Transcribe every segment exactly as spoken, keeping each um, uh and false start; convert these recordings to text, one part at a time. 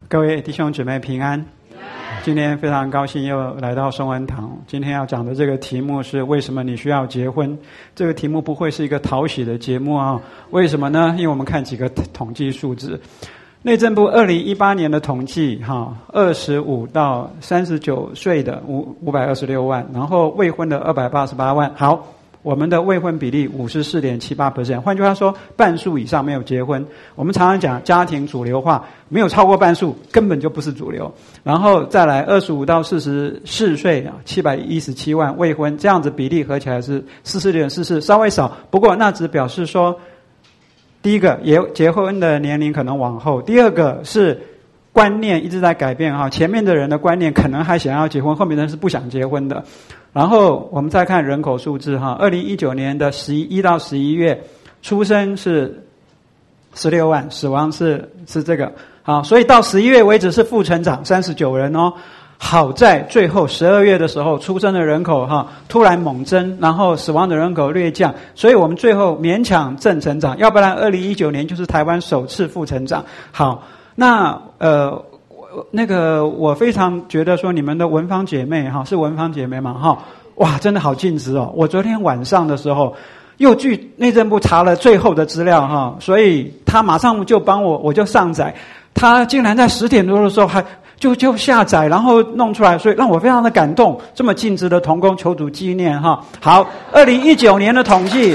各位弟兄姊妹平安。今天非常高兴又来到松恩堂。今天要讲的这个题目是为什么你需要结婚。这个题目不会是一个讨喜的节目啊？为什么呢？因为我们看几个统计数字。内政部二零一八年的统计哈，二十五到三十九岁的五五百二十六万，然后未婚的二百八十八万。好，我们的未婚比例 百分之五十四点七八， 换句话说，半数以上没有结婚。我们常常讲家庭主流化，没有超过半数根本就不是主流。然后再来二十五到四十四岁啊，七百一十七万未婚，这样子比例合起来是 百分之四十四点四四， 稍微少。不过那只表示说，第一个也结婚的年龄可能往后，第二个是观念一直在改变哈，前面的人的观念可能还想要结婚，后面的人是不想结婚的。然后我们再看人口数字哈，二零一九年的十一到十一月，出生是十六万，死亡是是这个。好，所以到十一月为止是负成长三十九人哦。好在最后十二月的时候，出生的人口哈突然猛增，然后死亡的人口略降，所以我们最后勉强正成长，要不然二零一九年就是台湾首次负成长。好，那呃。那个我非常觉得说你们的文芳姐妹哈，是文芳姐妹嘛哈，哇真的好尽职哦。我昨天晚上的时候又据内政部查了最后的资料哈，所以他马上就帮我我就上载，他竟然在十点多的时候还就就下载然后弄出来，所以让我非常的感动，这么尽职的同工求主纪念哈。好，二零一九年的统计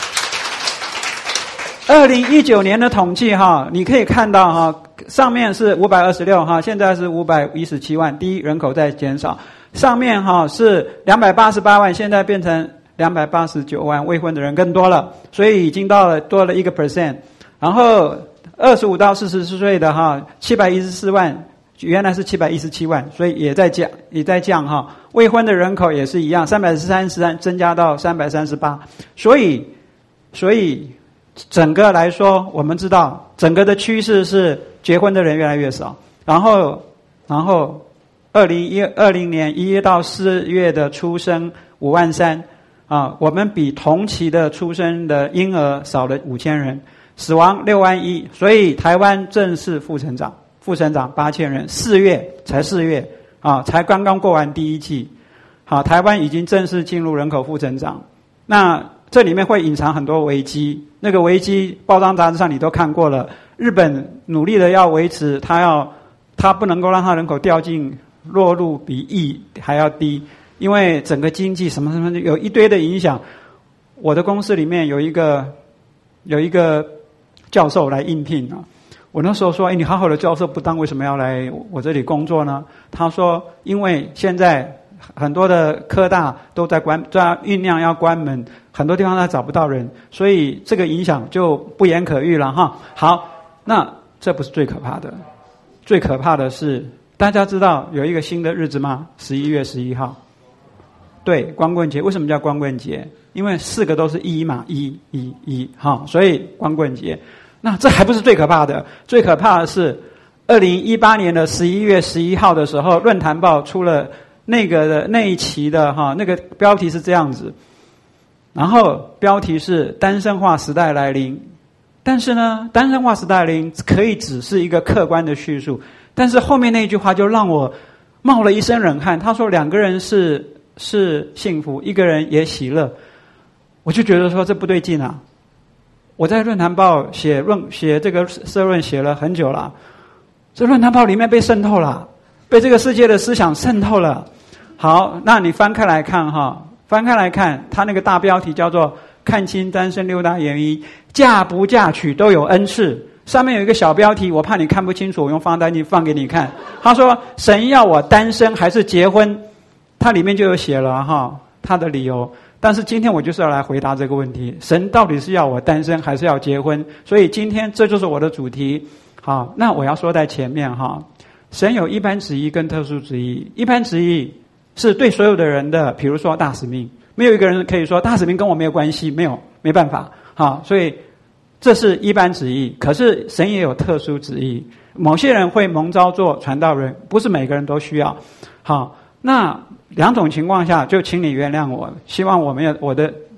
二零一九年的统计哈，你可以看到哈，上面是五百二十六哈，现在是五百一十七万，第一人口在减少。上面哈是两百八十八万，现在变成两百八十九万，未婚的人更多了，所以已经到了多了一个 percent。然后二十五到四十四岁的哈，七百一十四万，原来是七百一十七万，所以也在降，也在降哈。未婚的人口也是一样，三百三十三增加到三百三十八，所以所以。整个来说，我们知道整个的趋势是结婚的人越来越少。然后，然后，二零一二零年一月到四月的出生五万三啊，我们比同期的出生的婴儿少了五千人，死亡六万一，所以台湾正式负成长，负成长八千人，四月才四月啊，才刚刚过完第一季，好，台湾已经正式进入人口负成长。那这里面会隐藏很多危机，那个危机报章杂志上你都看过了。日本努力的要维持，它要它不能够让它人口掉进落入比亿还要低，因为整个经济什么什么有一堆的影响。我的公司里面有一个有一个教授来应聘啊，我那时候说，哎，你好好的教授不当，为什么要来我这里工作呢？他说，因为现在很多的科大都在关，在酝酿要关门，很多地方他找不到人，所以这个影响就不言可喻了哈。好，那这不是最可怕的，最可怕的是，大家知道有一个新的日子吗？十一月十一号，对，光棍节。为什么叫光棍节？因为四个都是一嘛，一一一哈，所以光棍节。那这还不是最可怕的，最可怕的是，二零一八年的十一月十一号的时候，论坛报出了。那个的那一期的哈，那个标题是这样子，然后标题是单身化时代来临。但是呢，单身化时代来临可以只是一个客观的叙述，但是后面那句话就让我冒了一身冷汗。他说两个人是是幸福，一个人也喜乐，我就觉得说这不对劲啊！我在论坛报写论写这个社论写了很久了，这论坛报里面被渗透了，被这个世界的思想渗透了。好，那你翻开来看哈，翻开来看，他那个大标题叫做“看清单身六大原因，嫁不嫁娶都有恩赐”。上面有一个小标题，我怕你看不清楚，我用放大镜放给你看。他说：“神要我单身还是结婚？”他里面就有写了哈，他的理由。但是今天我就是要来回答这个问题：神到底是要我单身还是要结婚？所以今天这就是我的主题。好，那我要说在前面哈，神有一般旨意跟特殊旨意，一般旨意。是对所有的人的，比如说大使命，没有一个人可以说大使命跟我没有关系，没有，没办法。好，所以这是一般旨意。可是神也有特殊旨意，某些人会蒙召做传道人，不是每个人都需要。好，那两种情况下，就请你原谅我，希望我们有我的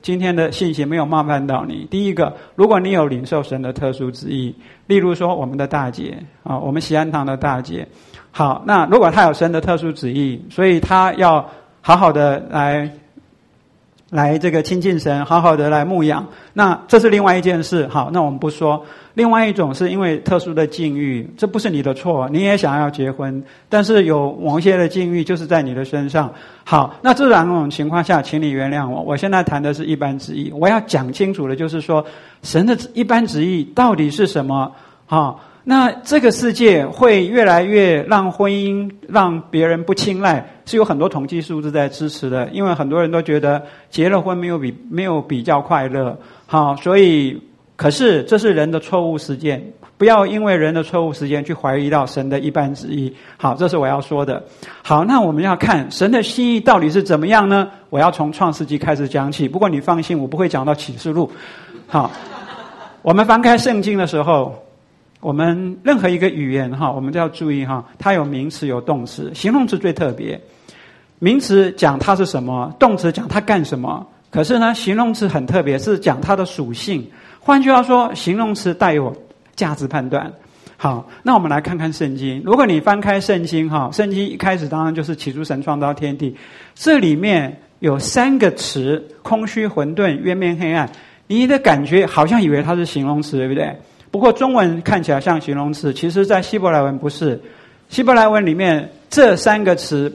今天的信息没有冒犯到你。第一个，如果你有领受神的特殊旨意，例如说我们的大姐啊，我们喜安堂的大姐，好，那如果他有神的特殊旨意，所以他要好好的来来这个亲近神，好好的来牧养，那这是另外一件事。好，那我们不说。另外一种是因为特殊的境遇，这不是你的错，你也想要结婚，但是有某一些的境遇就是在你的身上。好，那这两种情况下，请你原谅我，我现在谈的是一般旨意，我要讲清楚的就是说，神的一般旨意到底是什么？好，那这个世界会越来越让婚姻让别人不青睐，是有很多统计数字在支持的，因为很多人都觉得结了婚没有比没有比较快乐。好，所以可是这是人的错误实践，不要因为人的错误实践去怀疑到神的一般旨意。好，这是我要说的。好，那我们要看神的心意到底是怎么样呢？我要从创世纪开始讲起，不过你放心，我不会讲到启示录。好，我们翻开圣经的时候，我们任何一个语言哈，我们都要注意哈，它有名词有动词，形容词最特别。名词讲它是什么，动词讲它干什么。可是呢，形容词很特别，是讲它的属性。换句话说，形容词带有价值判断。好，那我们来看看圣经。如果你翻开圣经哈，圣经一开始当然就是起初神创造天地，这里面有三个词：空虚、混沌、渊面黑暗。你的感觉好像以为它是形容词，对不对？不过中文看起来像形容词，其实在希伯来文不是。希伯来文里面这三个词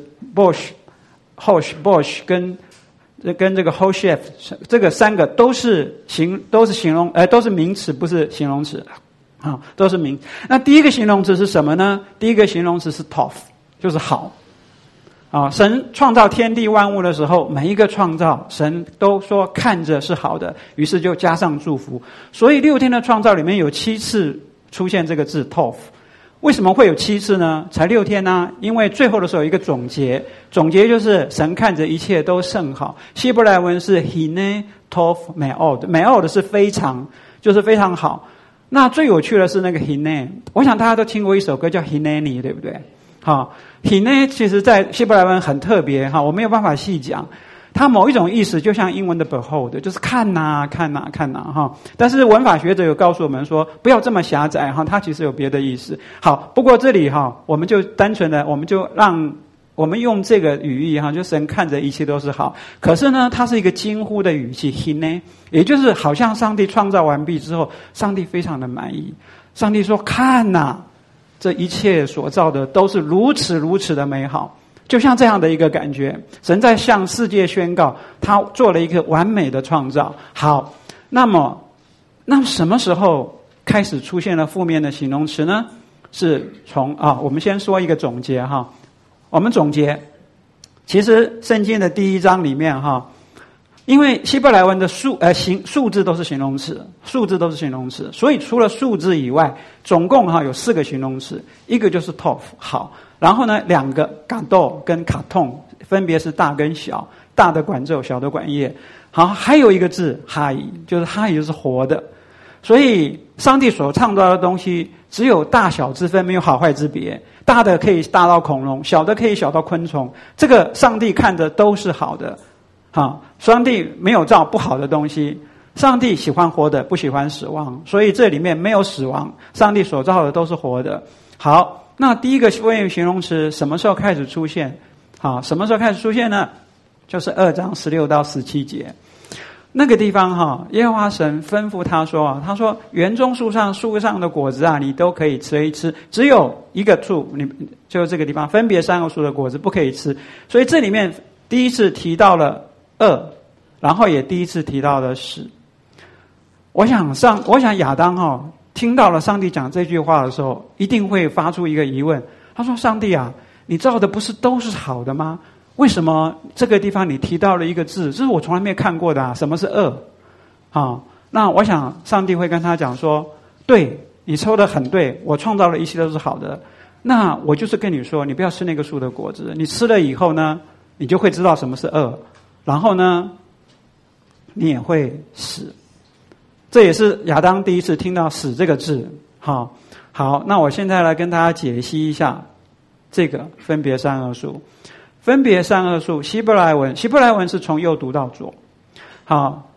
bosh、hosh、bosh 跟跟这个 hoshef 这个三个都是形都是形容，呃都是名词，不是形容词啊，都是名。那第一个形容词是什么呢？第一个形容词是 tov， 就是好。啊，神创造天地万物的时候，每一个创造神都说看着是好的，于是就加上祝福。所以六天的创造里面有七次出现这个字 tov。为什么会有七次呢？才六天呢？因为最后的时候有一个总结，总结就是神看着一切都甚好。希伯来文是 hine tov meod， meod 是非常，就是非常好。那最有趣的是那个 hine， 我想大家都听过一首歌叫 Hineni， 对不对？好 ，hine 其实在希伯来文很特别哈，我没有办法细讲。它某一种意思就像英文的 behold， 就是看呐、啊、看呐、啊、看呐、啊、哈。但是文法学者有告诉我们说，不要这么狭窄哈，它其实有别的意思。好，不过这里哈，我们就单纯的，我们就让我们用这个语义哈，就神看着一切都是好。可是呢，它是一个惊呼的语气 hine， 也就是好像上帝创造完毕之后，上帝非常的满意。上帝说：“看呐、啊，这一切所造的都是如此如此的美好。”就像这样的一个感觉，神在向世界宣告，他做了一个完美的创造。好，那么，那么什么时候开始出现了负面的形容词呢？是从啊，我们先说一个总结哈。我们总结，其实圣经的第一章里面哈，因为希伯来文的数呃形数字都是形容词，数字都是形容词，所以除了数字以外，总共哈有四个形容词，一个就是 tov 好。然后呢，两个嘎豆跟卡痛分别是大跟小，大的管奏，小的管叶。好，还有一个字哈伊，就是哈伊就是活的。所以上帝所创造的东西只有大小之分，没有好坏之别。大的可以大到恐龙，小的可以小到昆虫。这个上帝看着都是好的。好，上帝没有造不好的东西。上帝喜欢活的，不喜欢死亡，所以这里面没有死亡。上帝所造的都是活的。好。那第一个负面形容词什么时候开始出现？好，什么时候开始出现呢？就是二章十六到十七节那个地方哈，耶和华神吩咐他说啊，他说园中树上树上的果子啊，你都可以吃一吃，只有一个树，你就这个地方分别三个树的果子不可以吃。所以这里面第一次提到了恶，然后也第一次提到了死。我想上，我想亚当哈。听到了上帝讲这句话的时候，一定会发出一个疑问。他说：“上帝啊，你造的不是都是好的吗？为什么这个地方你提到了一个字，这是我从来没看过的啊？什么是恶？”啊，那我想上帝会跟他讲说：“对，你说的很对，我创造了一切都是好的。那我就是跟你说，你不要吃那个树的果子，你吃了以后呢，你就会知道什么是恶，然后呢，你也会死。”这也是亚当第一次听到死这个字。好，好，那我现在来跟大家解析一下这个分别善恶树。分别善恶树，希伯来文，希伯来文是从右读到左。好，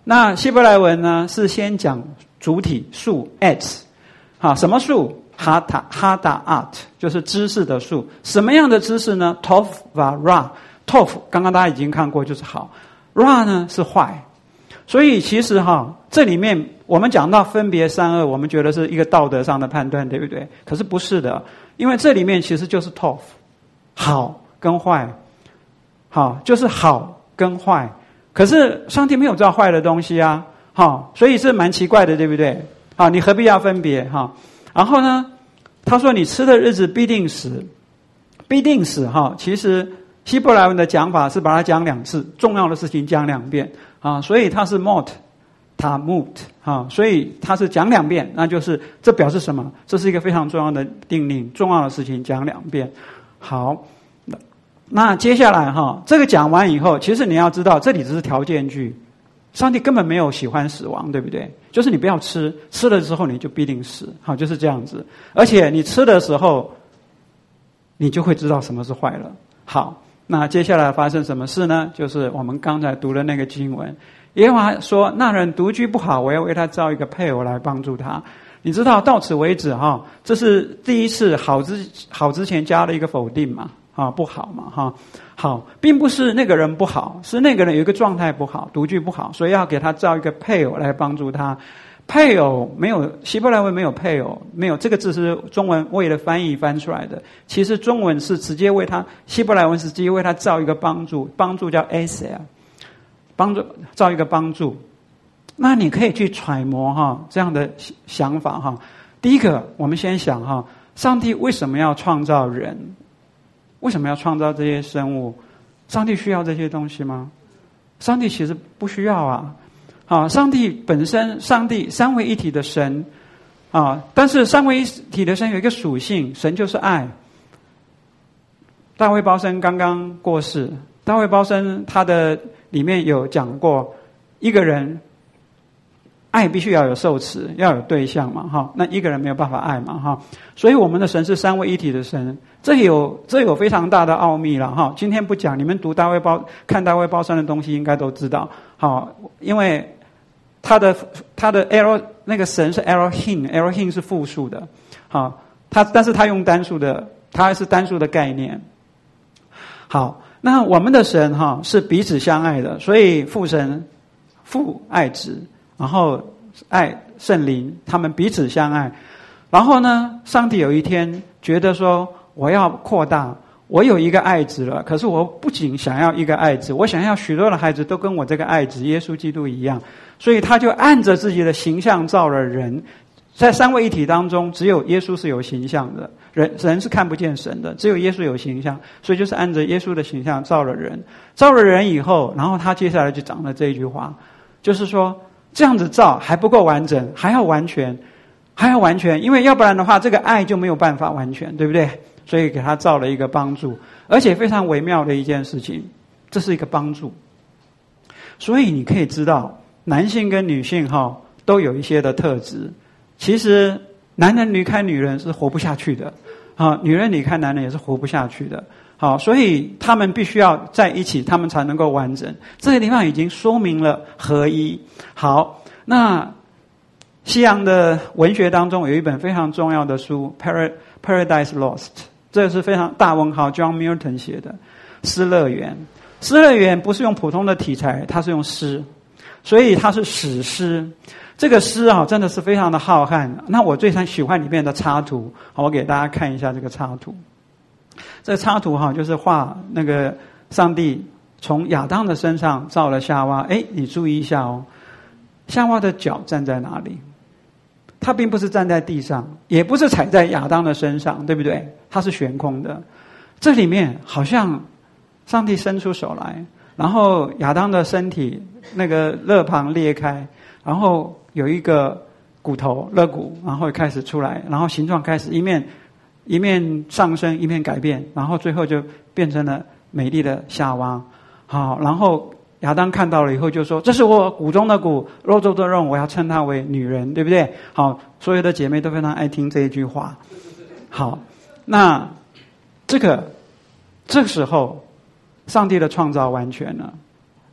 那希伯来文呢是先讲主体树 etz， 好，什么树？哈塔哈达 art 就是知识的树。什么样的知识呢 ？tov va ra。tov 刚刚大家已经看过，就是好。ra 呢是坏。所以其实哈，这里面我们讲到分别善恶，我们觉得是一个道德上的判断，对不对？可是不是的，因为这里面其实就是 tov， 好跟坏，好就是好跟坏。可是上帝没有造坏的东西啊，好，所以是蛮奇怪的，对不对？好，你何必要分别哈？然后呢，他说你吃的日子必定死，必定死哈。其实希伯来文的讲法是把它讲两次，重要的事情讲两遍啊，所以它是 mot tamut 哈，所以它是讲两遍，那就是这表示什么？这是一个非常重要的定令，重要的事情讲两遍。好，那接下来哈，这个讲完以后，其实你要知道，这里只是条件句。上帝根本没有喜欢死亡，对不对？就是你不要吃，吃了之后你就必定死，好，就是这样子。而且你吃的时候，你就会知道什么是坏了。好，那接下来发生什么事呢？就是我们刚才读的那个经文，耶和华说：“那人独居不好，我要为他造一个配偶来帮助他。”你知道到此为止哈，这是第一次好之好之前加了一个否定嘛，啊不好嘛哈。好，并不是那个人不好，是那个人有一个状态不好，独居不好，所以要给他造一个配偶来帮助他。配偶没有，希伯来文没有配偶，没有这个字是中文为了翻译翻出来的。其实中文是直接为他，希伯来文是直接为他造一个帮助，帮助叫 eser， 帮助造一个帮助。那你可以去揣摩哈这样的想法哈。第一个，我们先想哈，上帝为什么要创造人？为什么要创造这些生物？上帝需要这些东西吗？上帝其实不需要啊。啊，上帝本身，上帝三位一体的神啊，但是三位一体的神有一个属性，神就是爱。大卫包森刚刚过世，大卫包森他的里面有讲过，一个人爱必须要有受持，要有对象嘛，哈，那一个人没有办法爱嘛，哈，所以我们的神是三位一体的神，这有这有非常大的奥秘了，哈，今天不讲，你们读大卫包看大卫包山的东西应该都知道，好，因为他的他的 Elo 那个神是 Elohim，Elohim 是复数的，好，他但是他用单数的，他是单数的概念，好，那我们的神哈是彼此相爱的，所以父神父爱子。然后爱圣灵，他们彼此相爱。然后呢，上帝有一天觉得说，我要扩大，我有一个爱子了，可是我不仅想要一个爱子，我想要许多的孩子都跟我这个爱子耶稣基督一样，所以他就按着自己的形象造了人。在三位一体当中，只有耶稣是有形象的，人人是看不见神的，只有耶稣有形象，所以就是按着耶稣的形象造了人。造了人以后，然后他接下来就讲了这一句话，就是说这样子造还不够完整，还要完全，还要完全，因为要不然的话，这个爱就没有办法完全，对不对？所以给他造了一个帮助，而且非常微妙的一件事情，这是一个帮助。所以你可以知道，男性跟女性哈都有一些的特质。其实男人离开女人是活不下去的，啊，女人离开男人也是活不下去的。好，所以他们必须要在一起，他们才能够完整。这个地方已经说明了合一。好，那西洋的文学当中有一本非常重要的书《Paradise Lost》，这是非常大文豪 John Milton 写的《失乐园》。《失乐园》不是用普通的题材，它是用诗，所以它是史诗。这个诗啊，真的是非常的浩瀚。那我最喜欢里面的插图，好，我给大家看一下这个插图。这个插图哈，就是画那个上帝从亚当的身上造了夏娃。哎，你注意一下哦，夏娃的脚站在哪里？他并不是站在地上，也不是踩在亚当的身上，对不对？他是悬空的。这里面好像上帝伸出手来，然后亚当的身体那个肋旁裂开，然后有一个骨头肋骨，然后开始出来，然后形状开始一面一面上升，一面改变，然后最后就变成了美丽的夏娃。好，然后亚当看到了以后就说：“这是我骨中的骨，肉中的肉，我要称她为女人，对不对？”好，所有的姐妹都非常爱听这一句话。好，那这个这个时候，上帝的创造完全了，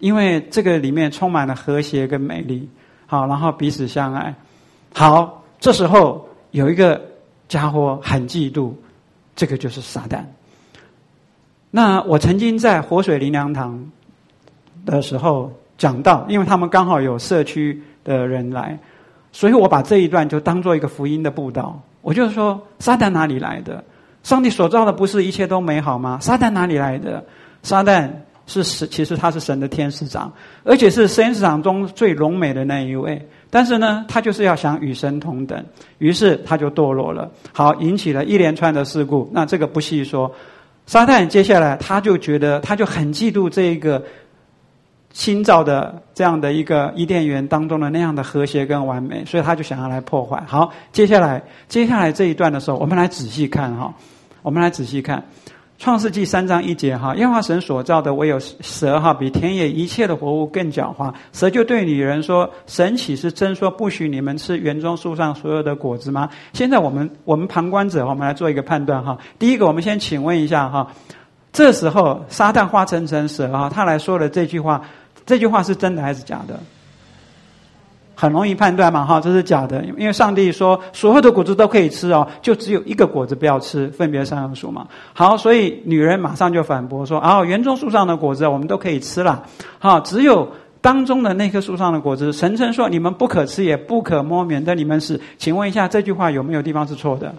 因为这个里面充满了和谐跟美丽，好，然后彼此相爱。好，这时候有一个家伙很嫉妒，这个就是撒旦。那我曾经在活水灵粮堂的时候讲到，因为他们刚好有社区的人来，所以我把这一段就当做一个福音的布道。我就说，撒旦哪里来的？上帝所造的不是一切都美好吗？撒旦哪里来的？撒旦是神，其实他是神的天使长，而且是天使长中最荣美的那一位。但是呢，他就是要想与神同等，于是他就堕落了。好，引起了一连串的事故。那这个不细说。撒旦接下来他就觉得，他就很嫉妒这个新造的这样的一个伊甸园当中的那样的和谐跟完美，所以他就想要来破坏。好，接下来接下来这一段的时候，我们来仔细看哈，我们来仔细看创世纪三章一节哈，耶和华神所造的唯有蛇哈，比田野一切的活物更狡猾。蛇就对女人说：神岂是真说不许你们吃园中树上所有的果子吗？现在我们我们旁观者，我们来做一个判断哈。第一个，我们先请问一下哈，这时候撒旦化成成蛇哈，他来说的这句话，这句话是真的还是假的？很容易判断嘛哈，这是假的，因为上帝说所有的果子都可以吃哦，就只有一个果子不要吃，分别善恶树嘛。好，所以女人马上就反驳说：哦，园中树上的果子我们都可以吃啦，好，只有当中的那棵树上的果子，神曾说你们不可吃，也不可摸，免得你们死。请问一下，这句话有没有地方是错的？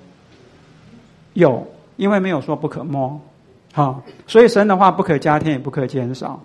有，因为没有说不可摸。好，所以神的话不可加添，也不可减少。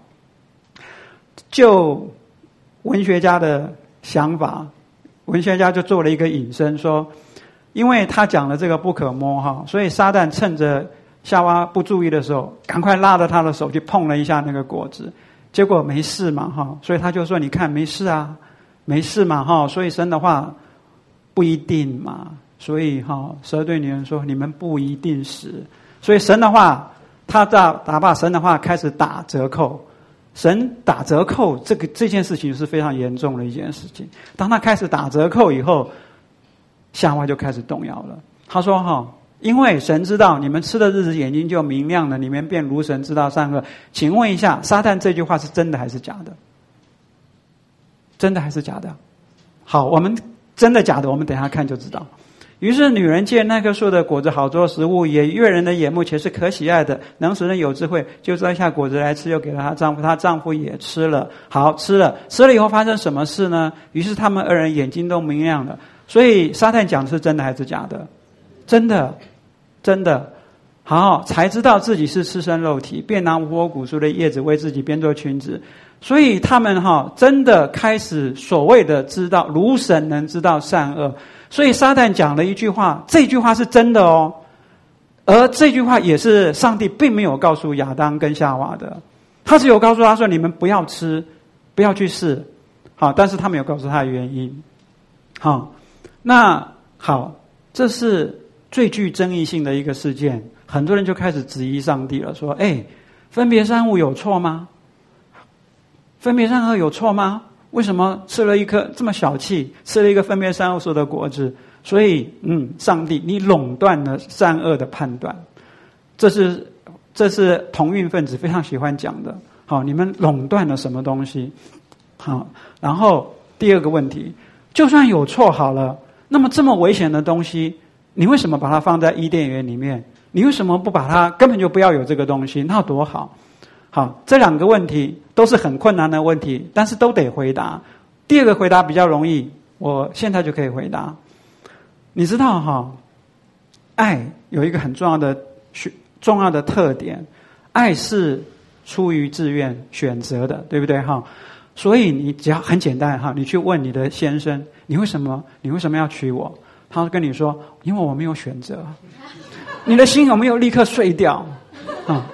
就文学家的想法，文学家就做了一个引申说，因为他讲了这个不可摸哈，所以撒旦趁着夏娃不注意的时候，赶快拉着他的手去碰了一下那个果子，结果没事嘛哈，所以他就说你看没事啊，没事嘛哈，所以神的话不一定嘛，所以哈，蛇对女人说你们不一定死，所以神的话，他打打把神的话开始打折扣。神打折扣这个这件事情是非常严重的一件事情。当他开始打折扣以后，夏娃就开始动摇了。他说哈，因为神知道你们吃的日子眼睛就明亮了，你们便如神知道善恶。请问一下，撒旦这句话是真的还是假的？真的还是假的？好，我们真的假的，我们等一下看就知道。于是女人见那棵树的果子好做食物，也悦人的眼目，且是可喜爱的，能使人有智慧，就摘下果子来吃，又给了她丈夫，她丈夫也吃了。好，吃了，吃了以后发生什么事呢？于是他们二人眼睛都明亮了。所以撒旦讲的是真的还是假的？真的，真的。好，才知道自己是赤身肉体，便拿无花果树的叶子为自己编做裙子。所以他们哈真的开始所谓的知道，如神能知道善恶。所以撒旦讲了一句话，这句话是真的哦，而这句话也是上帝并没有告诉亚当跟夏娃的，他只有告诉他说你们不要吃，不要去试，好，但是他没有告诉他的原因。好，那好，这是最具争议性的一个事件，很多人就开始质疑上帝了，说：哎，分别善恶有错吗？分别善恶有错吗？为什么吃了一颗这么小气，吃了一个分别善恶树的果子？所以，嗯，上帝，你垄断了善恶的判断，这是这是同运分子非常喜欢讲的。好，你们垄断了什么东西？好，然后第二个问题，就算有错好了，那么这么危险的东西，你为什么把它放在伊甸园里面？你为什么不把它根本就不要有这个东西？那多好！好，这两个问题都是很困难的问题，但是都得回答。第二个回答比较容易，我现在就可以回答。你知道哈，爱有一个很重要的重要的特点，爱是出于自愿选择的，对不对哈？所以你只要很简单哈，你去问你的先生，你为什么你为什么要娶我？他会跟你说，因为我没有选择。你的心有没有立刻碎掉啊？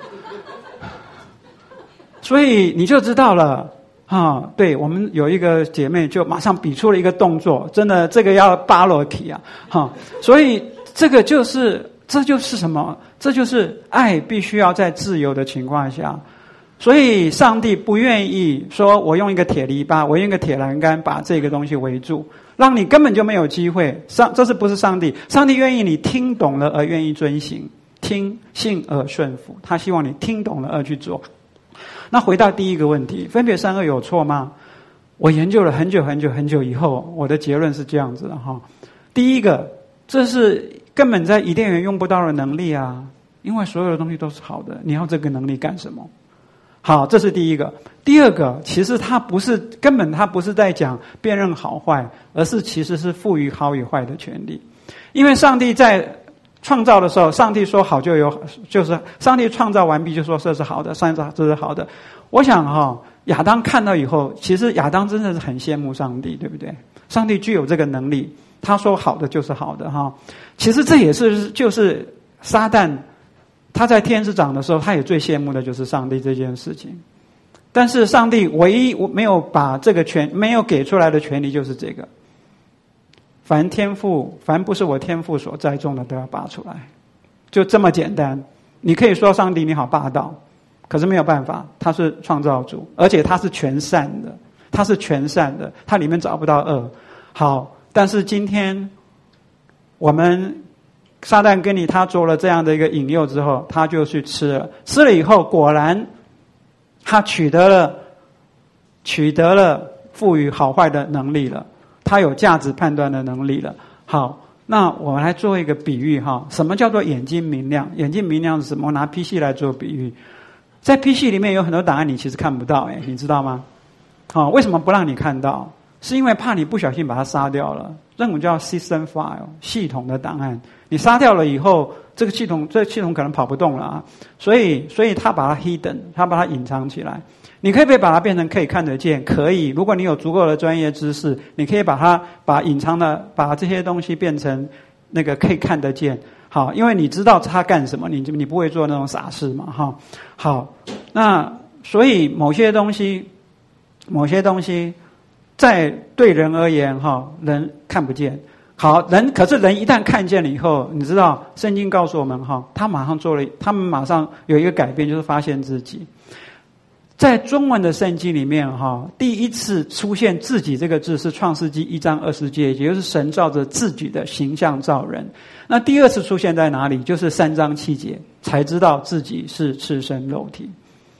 所以你就知道了啊！对，我们有一个姐妹就马上比出了一个动作，真的这个要巴罗提啊！哈，所以这个就是这就是什么？这就是爱必须要在自由的情况下。所以上帝不愿意说我用一个铁篱笆，我用一个铁栏杆把这个东西围住，让你根本就没有机会。上这是不是上帝？上帝愿意你听懂了而愿意遵行，听信而顺服。他希望你听懂了而去做。 那回到第一个问题，分别善恶有错吗？我研究了很久很久很久以后，我的结论是这样子的哈。第一个，这是根本在伊甸园用不到的能力啊，因为所有的东西都是好的，你要这个能力干什么？好，这是第一个。第二个，其实它不是根本它不是在讲辨认好坏，而是其实是赋予好与坏的权利。因为上帝在创造的时候，上帝说好就有，就是上帝创造完毕就说这是好的，上帝这是好的。我想哈、哦，亚当看到以后，其实亚当真的是很羡慕上帝，对不对？上帝具有这个能力，他说好的就是好的哈。其实这也是就是撒旦他在天使长的时候，他也最羡慕的就是上帝这件事情。但是上帝唯一没有把这个权没有给出来的权利就是这个。凡天父，凡不是我天父所栽种的，都要拔出来，就这么简单。你可以说上帝你好霸道，可是没有办法，他是创造主，而且他是全善的，他是全善的，他里面找不到恶。好，但是今天我们撒旦跟你他做了这样的一个引诱之后，他就去吃了，吃了以后果然他取得了取得了赋予好坏的能力了。他有价值判断的能力了。好，那我们来做一个比喻哈。什么叫做眼睛明亮？眼睛明亮是什么？我拿 P C 来做比喻。在 P C 里面有很多档案你其实看不到，哎，你知道吗？好，为什么不让你看到？是因为怕你不小心把它杀掉了。这种叫 system file 系统的档案，你杀掉了以后，这个系统这个系统可能跑不动了啊。所以，所以他把它 hidden， 他把它隐藏起来。你可以不可以把它变成可以看得见？可以。如果你有足够的专业知识，你可以把它把隐藏的把这些东西变成那个可以看得见。好，因为你知道它干什么，你你不会做那种傻事嘛，哈。好，那所以某些东西，某些东西，在对人而言，哈，人看不见。好，人可是人一旦看见了以后，你知道圣经告诉我们，哈，他马上做了，他们马上有一个改变，就是发现自己。在中文的圣经里面，哈，第一次出现自己这个字是创世纪一章二十节，也就是神照着自己的形象造人。那第二次出现在哪里？就是三章七节，才知道自己是赤身肉体。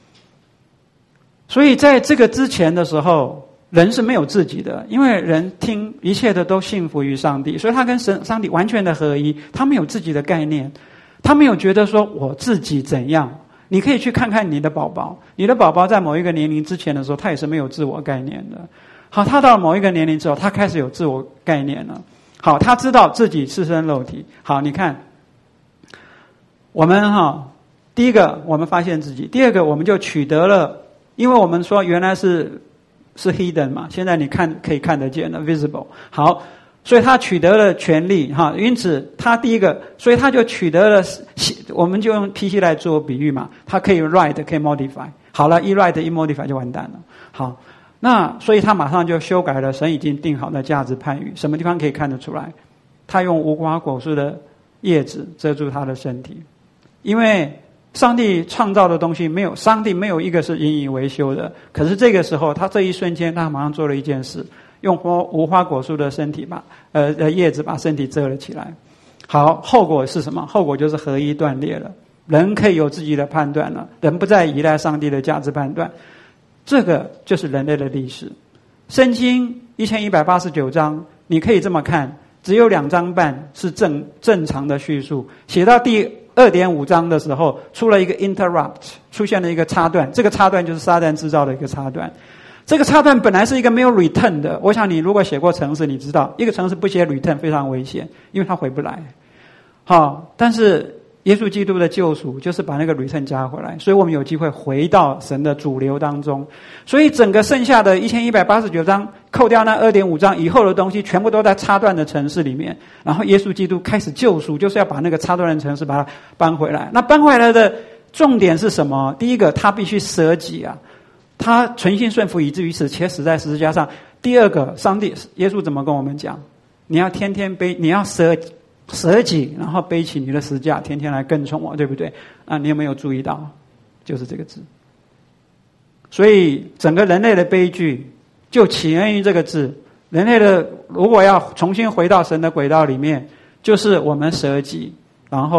所以在这个之前的时候，人是没有自己的，因为人听一切的都信服于上帝，所以他跟神上帝完全的合一，他没有自己的概念，他没有觉得说我自己怎样。你可以去看看你的宝宝，你的宝宝在某一个年龄之前的时候，他也是没有自我概念的。好，他到了某一个年龄之后，他开始有自我概念了。好，他知道自己赤身肉体。好，你看，我们哈，第一个我们发现自己，第二个我们就取得了，因为我们说原来是是 hidden 嘛，现在你看可以看得见的 visible。好。所以他取得了权利哈，因此他第一个，所以他就取得了，我们就用 P C 来做比喻嘛，他可以 write 可以 modify， 好了，一 write 一 modify 就完蛋了。好，那所以他马上就修改了神已经定好的价值判语，什么地方可以看得出来？他用无花果树的叶子遮住他的身体，因为上帝创造的东西没有，上帝没有一个是引以为羞的。可是这个时候，他这一瞬间，他马上做了一件事。用无花果树的身体把呃呃叶子把身体遮了起来。好，后果是什么？后果就是合一断裂了，人可以有自己的判断了，人不再依赖上帝的价值判断。这个就是人类的历史。圣经一千一百八十九章，你可以这么看，只有两章半是正正常的叙述，写到第二点五章的时候，出了一个 interrupt， 出现了一个插段，这个插段就是撒旦制造的一个插段。这个插段本来是一个没有 return 的，我想你如果写过程式，你知道一个程式不写 return 非常危险，因为它回不来。好，但是耶稣基督的救赎就是把那个 return 加回来，所以我们有机会回到神的主流当中。所以整个剩下的一千一百八十九章，扣掉那 二点五章以后的东西，全部都在插段的程式里面。然后耶稣基督开始救赎，就是要把那个插段的程式把它搬回来。那搬回来的重点是什么？第一个，他必须舍己啊。他存心顺服以至于死，且死在十字架上。第二个，上帝耶稣怎么跟我们讲？你要天天背，你要舍舍己，然后背起你的十字架，天天来跟从我，对不对？啊，你有没有注意到？就是这个字。所以整个人类的悲剧就起源于这个字。人类的如果要重新回到神的轨道里面，就是我们舍己，然后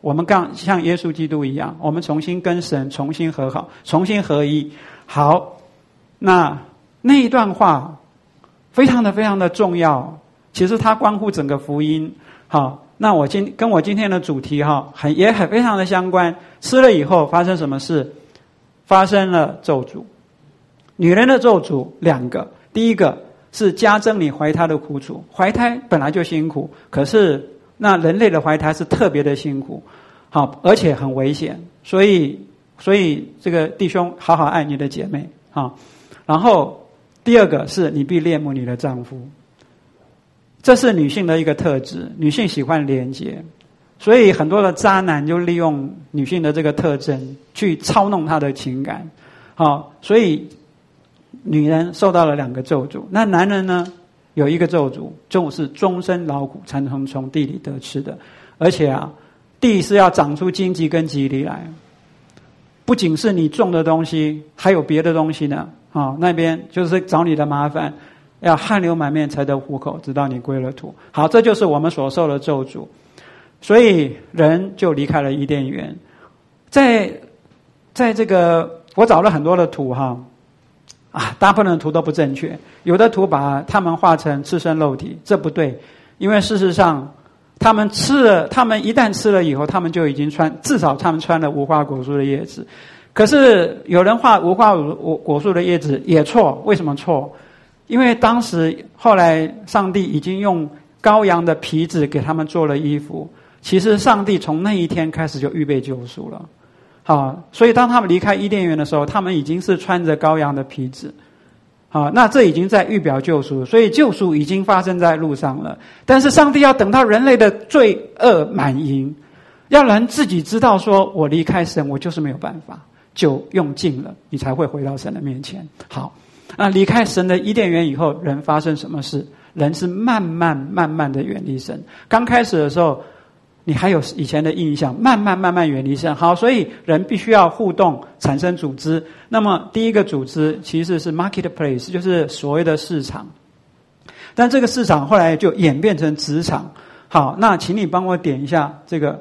我们刚像耶稣基督一样，我们重新跟神重新和好，重新合一。好，那那一段话非常的非常的重要，其实它关乎整个福音。好，那我今跟我今天的主题哈，很也很非常的相关。吃了以后发生什么事？发生了咒诅。女人的咒诅两个，第一个是加增你怀胎的苦楚。怀胎本来就辛苦，可是那人类的怀胎是特别的辛苦，好，而且很危险。所以，所以这个弟兄好好爱你的姐妹啊。然后第二个是你必恋慕你的丈夫，这是女性的一个特质。女性喜欢连结，所以很多的渣男就利用女性的这个特征去操弄她的情感。好，所以女人受到了两个咒诅，那男人呢有一个咒诅，就是终身劳苦才能从地里得吃的。而且啊，地是要长出荆棘跟棘藜来，不仅是你种的东西，还有别的东西呢。啊，那边就是找你的麻烦，要汗流满面才得糊口，直到你归了土。好，这就是我们所受的咒诅。所以人就离开了伊甸园。在在这个我找了很多的图哈，啊，大部分的图都不正确，有的图把他们画成赤身肉体，这不对，因为事实上他们吃了，他们一旦吃了以后，他们就已经穿，至少他们穿了无花果树的叶子。可是有人画无花果树的叶子也错，为什么错？因为当时后来上帝已经用羔羊的皮子给他们做了衣服，其实上帝从那一天开始就预备救赎了。好，所以当他们离开伊甸园的时候，他们已经是穿着羔羊的皮子。好，那这已经在预表救赎，所以救赎已经发生在路上了。但是上帝要等到人类的罪恶满盈，要人自己知道说，我离开神，我就是没有办法，就用尽了，你才会回到神的面前。好，那离开神的伊甸园以后，人发生什么事？人是慢慢慢慢的远离神。刚开始的时候，你还有以前的印象，慢慢慢慢远离神。好，所以人必须要互动，产生组织。那么第一个组织其实是 marketplace， 就是所谓的市场。但这个市场后来就演变成职场。好，那请你帮我点一下这个，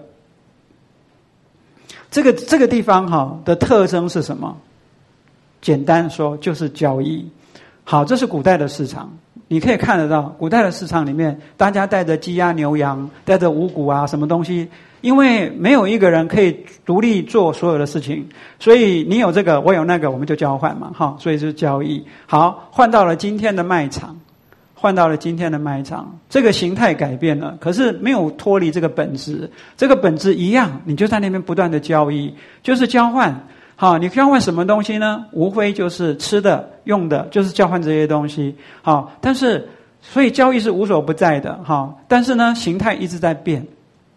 这个这个地方哈的特征是什么？简单说就是交易。好，这是古代的市场。你可以看得到，古代的市场里面，大家带着鸡鸭牛羊，带着五谷啊，什么东西，因为没有一个人可以独立做所有的事情，所以你有这个，我有那个，我们就交换嘛，哈，所以就是交易。好，换到了今天的卖场，换到了今天的卖场，这个形态改变了，可是没有脱离这个本质，这个本质一样，你就在那边不断的交易，就是交换。好，你交换什么东西呢？无非就是吃的、用的，就是交换这些东西。好，但是所以交易是无所不在的。好，但是呢，形态一直在变。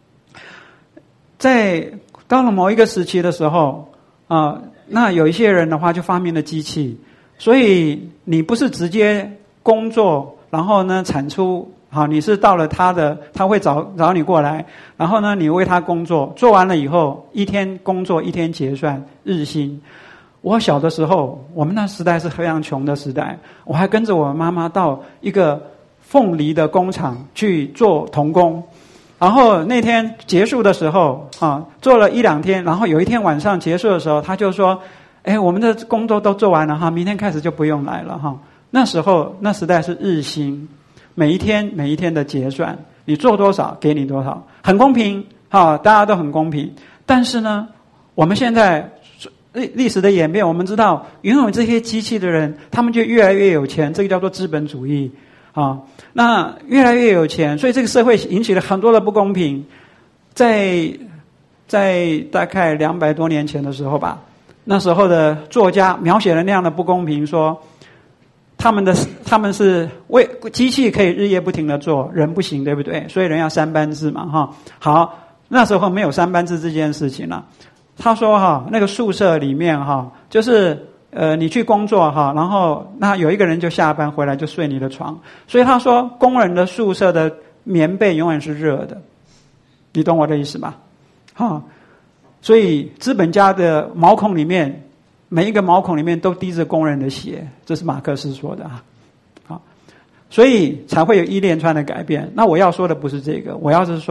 在到了某一个时期的时候，啊、呃，那有一些人的话就发明了机器，所以你不是直接工作，然后呢产出。好，你是到了他的，他会找找你过来，然后呢，你为他工作，做完了以后，一天工作一天结算，日薪。我小的时候，我们那时代是非常穷的时代，我还跟着我妈妈到一个凤梨的工厂去做童工，然后那天结束的时候，啊，做了一两天，然后有一天晚上结束的时候，他就说：“哎，我们的工作都做完了哈，明天开始就不用来了哈。”那时候那时代是日薪。每一天每一天的结算，你做多少给你多少，很公平，好，大家都很公平。但是呢，我们现在历历史的演变，我们知道拥有这些机器的人，他们就越来越有钱，这个叫做资本主义啊。那越来越有钱，所以这个社会引起了很多的不公平。在在大概两百多年前的时候吧，那时候的作家描写了那样的不公平，说。他们的他们是为机器可以日夜不停的做，人不行，对不对？所以人要三班制嘛，哈。好，那时候没有三班制这件事情了。他说哈，那个宿舍里面哈，就是呃你去工作哈，然后那有一个人就下班回来就睡你的床，所以他说工人的宿舍的棉被永远是热的，你懂我的意思吧？哈，所以资本家的毛孔里面。每一个毛孔里面都滴着工人的血，这是马克思说的啊。好，所以才会有一连串的改变。那我要说的不是这个，我要是说，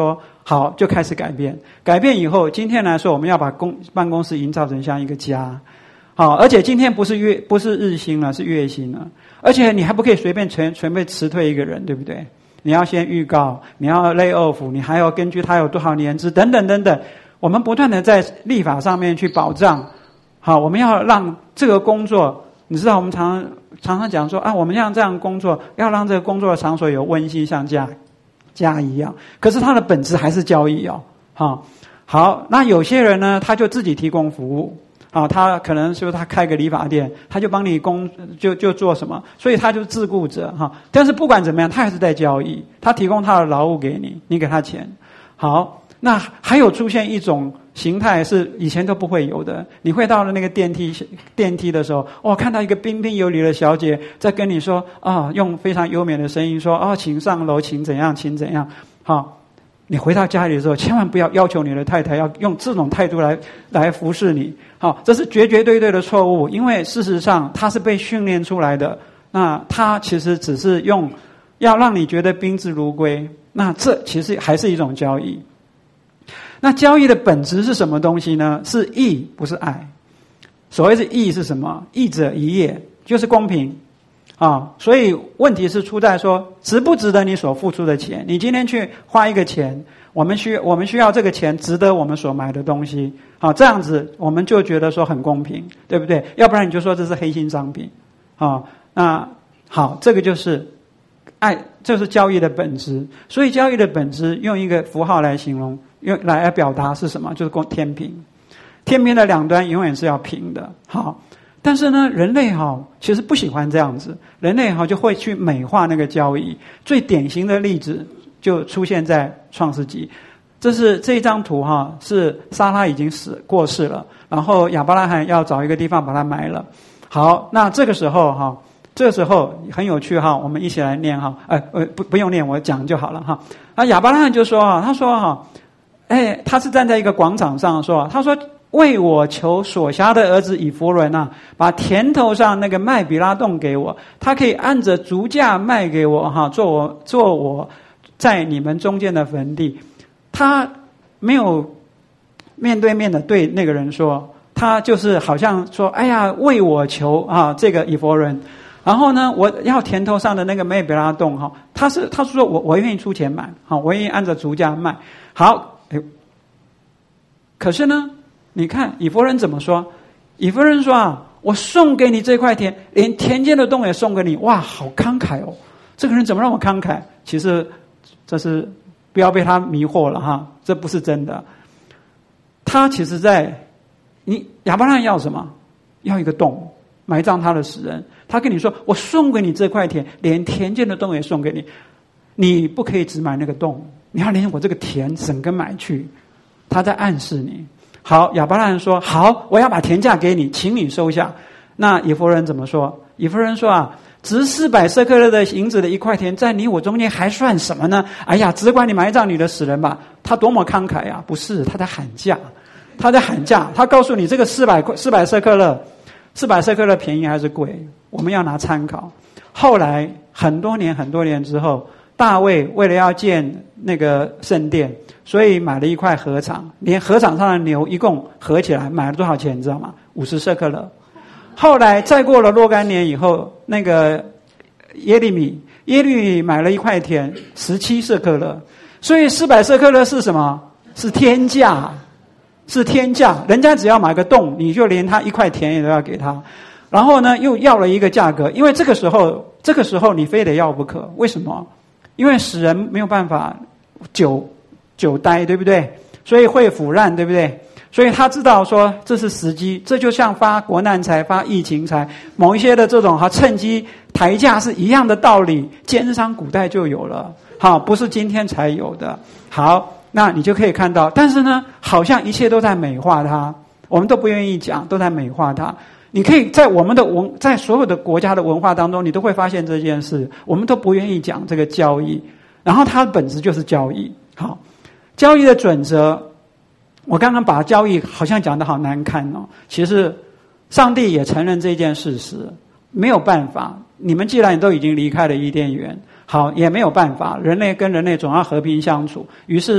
好，就开始改变。改变以后，今天来说，我们要把公办公室营造成像一个家。好，而且今天不是月，不是日薪了，是月薪了。而且你还不可以随便全全被辞退一个人，对不对？你要先预告，你要 lay off， 你还要根据他有多少年资等等等等。我们不断的在立法上面去保障。好，我们要让这个工作，你知道，我们常常常常讲说啊，我们要这样工作，要让这个工作的场所有温馨，像家家一样。可是它的本质还是交易哦。好，好，那有些人呢，他就自己提供服务。啊，他可能说他开个理发店，他就帮你工就就做什么，所以他就自雇者哈。但是不管怎么样，他还是在交易，他提供他的劳务给你，你给他钱。好，那还有出现一种形态是以前都不会有的，你会到了那个电梯电梯的时候，哦，看到一个彬彬有礼的小姐在跟你说啊，用非常优美的声音说啊，请上楼，请怎样，请怎样。好。你回到家里的时候，千万不要要求你的太太要用这种态度来来服侍你。好，这是绝绝对对的错误，因为事实上他是被训练出来的。那他其实只是用要让你觉得宾至如归。那这其实还是一种交易。那交易的本质是什么东西呢？是义，不是爱。所谓是义是什么？义者一业，就是公平。啊，所以问题是出在说值不值得你所付出的钱。你今天去花一个钱，我们需我们需要这个钱值得我们所买的东西。好，这样子我们就觉得说很公平，对不对？要不然你就说这是黑心商品。啊，那好，这个就是爱，这是交易的本质。所以交易的本质用一个符号来形容，用来表达是什么？就是公天平。天平的两端永远是要平的。好。但是呢，人类哈其实不喜欢这样子，人类哈就会去美化那个交易。最典型的例子就出现在创世纪，这是这一张图哈，是撒拉已经死过世了，然后亚伯拉罕要找一个地方把他埋了。好，那这个时候哈，这个时候很有趣哈，我们一起来念哈，哎呃不不用念，我讲就好了哈。那亚伯拉罕就说哈，他说哈，哎，他是站在一个广场上说，他说。为我求所辖的儿子以弗伦啊，把田头上那个麦比拉洞给我，他可以按着足价卖给我哈，做我做我在你们中间的坟地。他没有面对面的对那个人说，他就是好像说，哎呀，为我求啊，这个以弗伦。然后呢，我要田头上的那个麦比拉洞哈，他是他是说我我愿意出钱买，好，我愿意按着足价卖。好，哎，可是呢？你看以弗人怎么说？以弗人说啊，我送给你这块田，连田间的洞也送给你。哇，好慷慨哦！这个人怎么那么慷慨？其实这是不要被他迷惑了哈，这不是真的。他其实在你亚伯拉罕要什么？要一个洞埋葬他的死人。他跟你说，我送给你这块田，连田间的洞也送给你。你不可以只买那个洞，你要连我这个田整个买去。他在暗示你。好，亚伯拉罕说好，我要把田价给你，请你收下。那以弗人怎么说？以弗人说啊，值四百舍客勒的银子的一块田，在你我中间还算什么呢？哎呀，只管你埋葬你的死人吧。他多么慷慨啊！不是，他在喊价，他在喊价。他告诉你，这个四百块四百舍客勒，四百舍客勒便宜还是贵？我们要拿参考。后来很多年很多年之后，大卫为了要建那个圣殿，所以买了一块禾场，连禾场上的牛一共合起来买了多少钱你知道吗？五十舍客勒。后来再过了若干年以后，那个耶利米耶利米买了一块田，十七舍客勒。所以四百舍客勒是什么？是天价，是天价。人家只要买个洞，你就连他一块田也都要给他。然后呢，又要了一个价格，因为这个时候这个时候你非得要不可。为什么？因为死人没有办法久久待，对不对？所以会腐烂，对不对？所以他知道说这是时机，这就像发国难财、发疫情财，某一些的这种哈趁机抬价是一样的道理。奸商古代就有了，好，不是今天才有的。好，那你就可以看到，但是呢，好像一切都在美化它，我们都不愿意讲，都在美化它。你可以在我们的文，在所有的国家的文化当中，你都会发现这件事，我们都不愿意讲这个交易，然后它的本质就是交易。好，交易的准则，我刚刚把交易好像讲得好难看哦，其实上帝也承认这件事实，没有办法，你们既然都已经离开了伊甸园，好，也没有办法，人类跟人类总要和平相处。于是呢，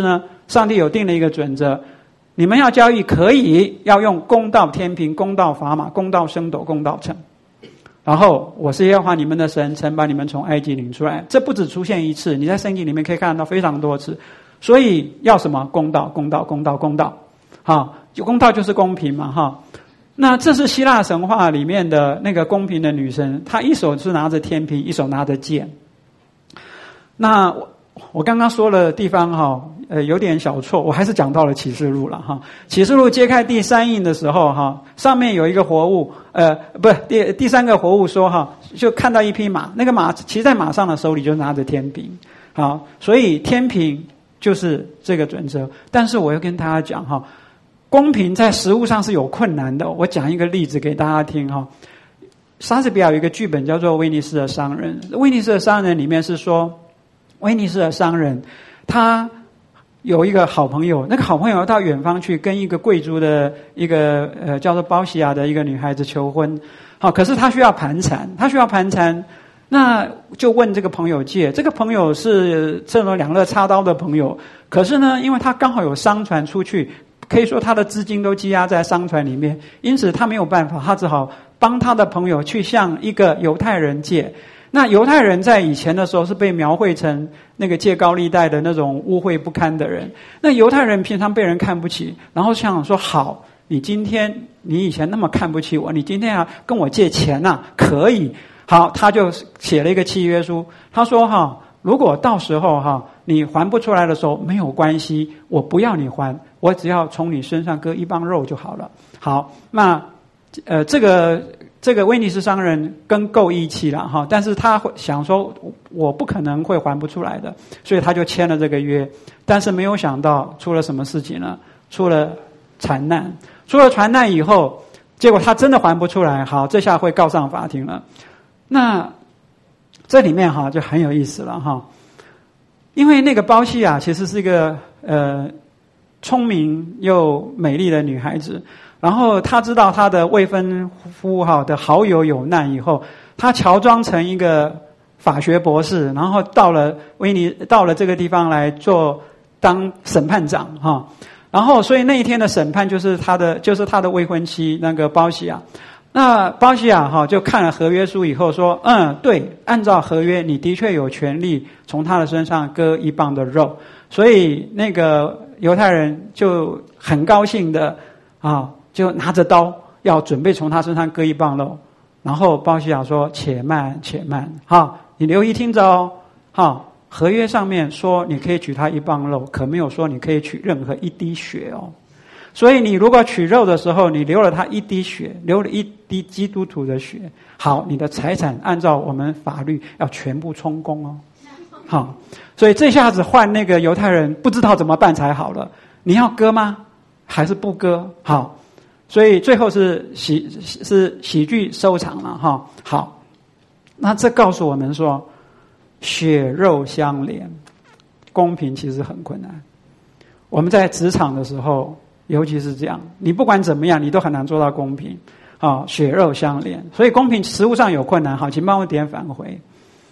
上帝有定了一个准则，你们要交易可以要用公道天平、公道砝码、公道升斗、公道秤。然后我是耶和华你们的神，曾把你们从埃及领出来。这不只出现一次，你在圣经里面可以看到非常多次。所以要什么？公道，公道，公道，公道。好，公道就是公平嘛，哈。那这是希腊神话里面的那个公平的女神，她一手是拿着天平，一手拿着剑。那我我刚刚说了地方哈，呃，有点小错，我还是讲到了启示录了哈。启示录揭开第三印的时候哈，上面有一个活物，呃，不是第第三个活物说哈，就看到一匹马，那个马骑在马上的手里就拿着天平，好，所以天平就是这个准则。但是我要跟大家讲哈。公平在实务上是有困难的。我讲一个例子给大家听哈。莎士比亚有一个剧本叫做《威尼斯的商人》，威尼斯的商人里面是说，威尼斯的商人他有一个好朋友，那个好朋友到远方去跟一个贵族的一个呃叫做包西亚的一个女孩子求婚，好，可是他需要盘缠，他需要盘缠，那就问这个朋友借。这个朋友是这种两肋插刀的朋友，可是呢，因为他刚好有商船出去。可以说他的资金都积压在商船里面，因此他没有办法，他只好帮他的朋友去向一个犹太人借。那犹太人在以前的时候是被描绘成那个借高利贷的那种污秽不堪的人。那犹太人平常被人看不起，然后想说好，你今天你以前那么看不起我，你今天要跟我借钱啊，可以。好，他就写了一个契约书，他说哈，如果到时候哈你还不出来的时候没有关系，我不要你还。我只要从你身上割一磅肉就好了。好，那呃，这个这个威尼斯商人跟够义气了哈，但是他想说，我不可能会还不出来的，所以他就签了这个约。但是没有想到出了什么事情呢？出了船难，出了船难以后，结果他真的还不出来。好，这下会告上法庭了。那这里面哈就很有意思了哈，因为那个包西亚其实是一个呃。聪明又美丽的女孩子，然后她知道她的未婚夫哈的好友有难以后，她乔装成一个法学博士，然后到了威尼到了这个地方来做当审判长哈，然后所以那一天的审判就是她的就是她的未婚妻那个包西亚。那包西亚哈就看了合约书以后说，嗯，对，按照合约你的确有权利从他的身上割一磅的肉，所以那个犹太人就很高兴的啊，就拿着刀要准备从他身上割一磅肉。然后包西亚说：“且慢，且慢，哈，你留意听着哦，哈，合约上面说你可以取他一磅肉，可没有说你可以取任何一滴血哦。所以你如果取肉的时候，你流了他一滴血，流了一滴基督徒的血，好，你的财产按照我们法律要全部充公哦。”好，所以这下子换那个犹太人不知道怎么办才好了。你要割吗？还是不割？好，所以最后是喜是喜剧收场了哈。好，那这告诉我们说，血肉相连，公平其实很困难。我们在职场的时候，尤其是这样，你不管怎么样，你都很难做到公平。好，血肉相连，所以公平实务上有困难。好，请帮我点返回。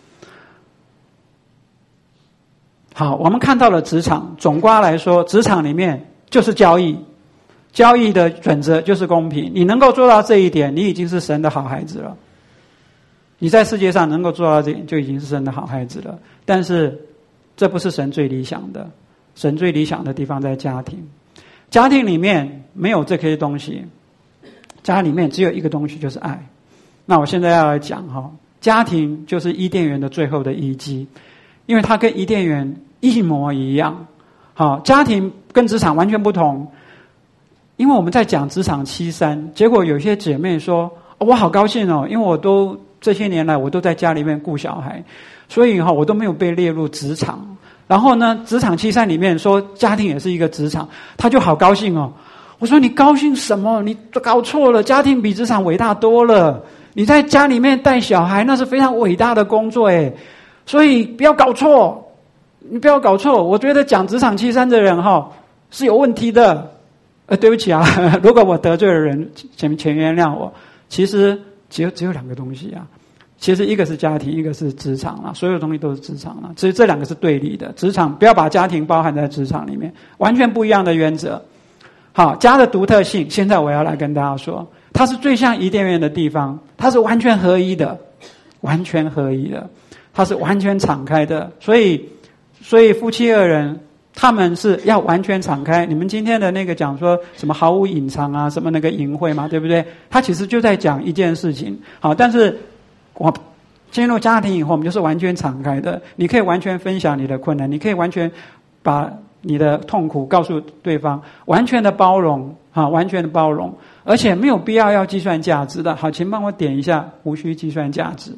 好，我们看到了职场，总括来说，职场里面就是交易，交易的准则就是公平。你能够做到这一点，你已经是神的好孩子了。你在世界上能够做到这一点，就已经是神的好孩子了。但是，这不是神最理想的。神最理想的地方在家庭，家庭里面没有这些东西，家里面只有一个东西，就是爱。那我现在要来讲哈，家庭就是伊甸园的最后的遗迹，因为它跟伊甸园一模一样。好，家庭跟职场完全不同。因为我们在讲职场七三，结果有些姐妹说、哦、我好高兴哦，因为我都这些年来我都在家里面顾小孩，所以哈我都没有被列入职场。然后呢，职场七三里面说家庭也是一个职场，她就好高兴哦。我说你高兴什么？你搞错了，家庭比职场伟大多了。你在家里面带小孩，那是非常伟大的工作诶，所以不要搞错。你不要搞错，我觉得讲职场七三的人哈是有问题的。呃，对不起啊，如果我得罪了人，请请原谅我。其实只有只有两个东西啊， 其实一个是家庭，一个是职场啦，所有东西都是职场啦。其实这两个是对立的，职场不要把家庭包含在职场里面，完全不一样的原则。好，家的独特性，现在我要来跟大家说，它是最像伊甸园的地方，它是完全合一的，完全合一的，它是完全敞开的。所以，所以夫妻二人他们是要完全敞开。你们今天的那个讲说什么毫无隐藏啊，什么那个淫秽嘛，对不对？他其实就在讲一件事情。好，但是我进入家庭以后，我们就是完全敞开的。你可以完全分享你的困难，你可以完全把你的痛苦告诉对方，完全的包容啊，完全的包容，而且没有必要要计算价值的。好，请帮我点一下，无需计算价值。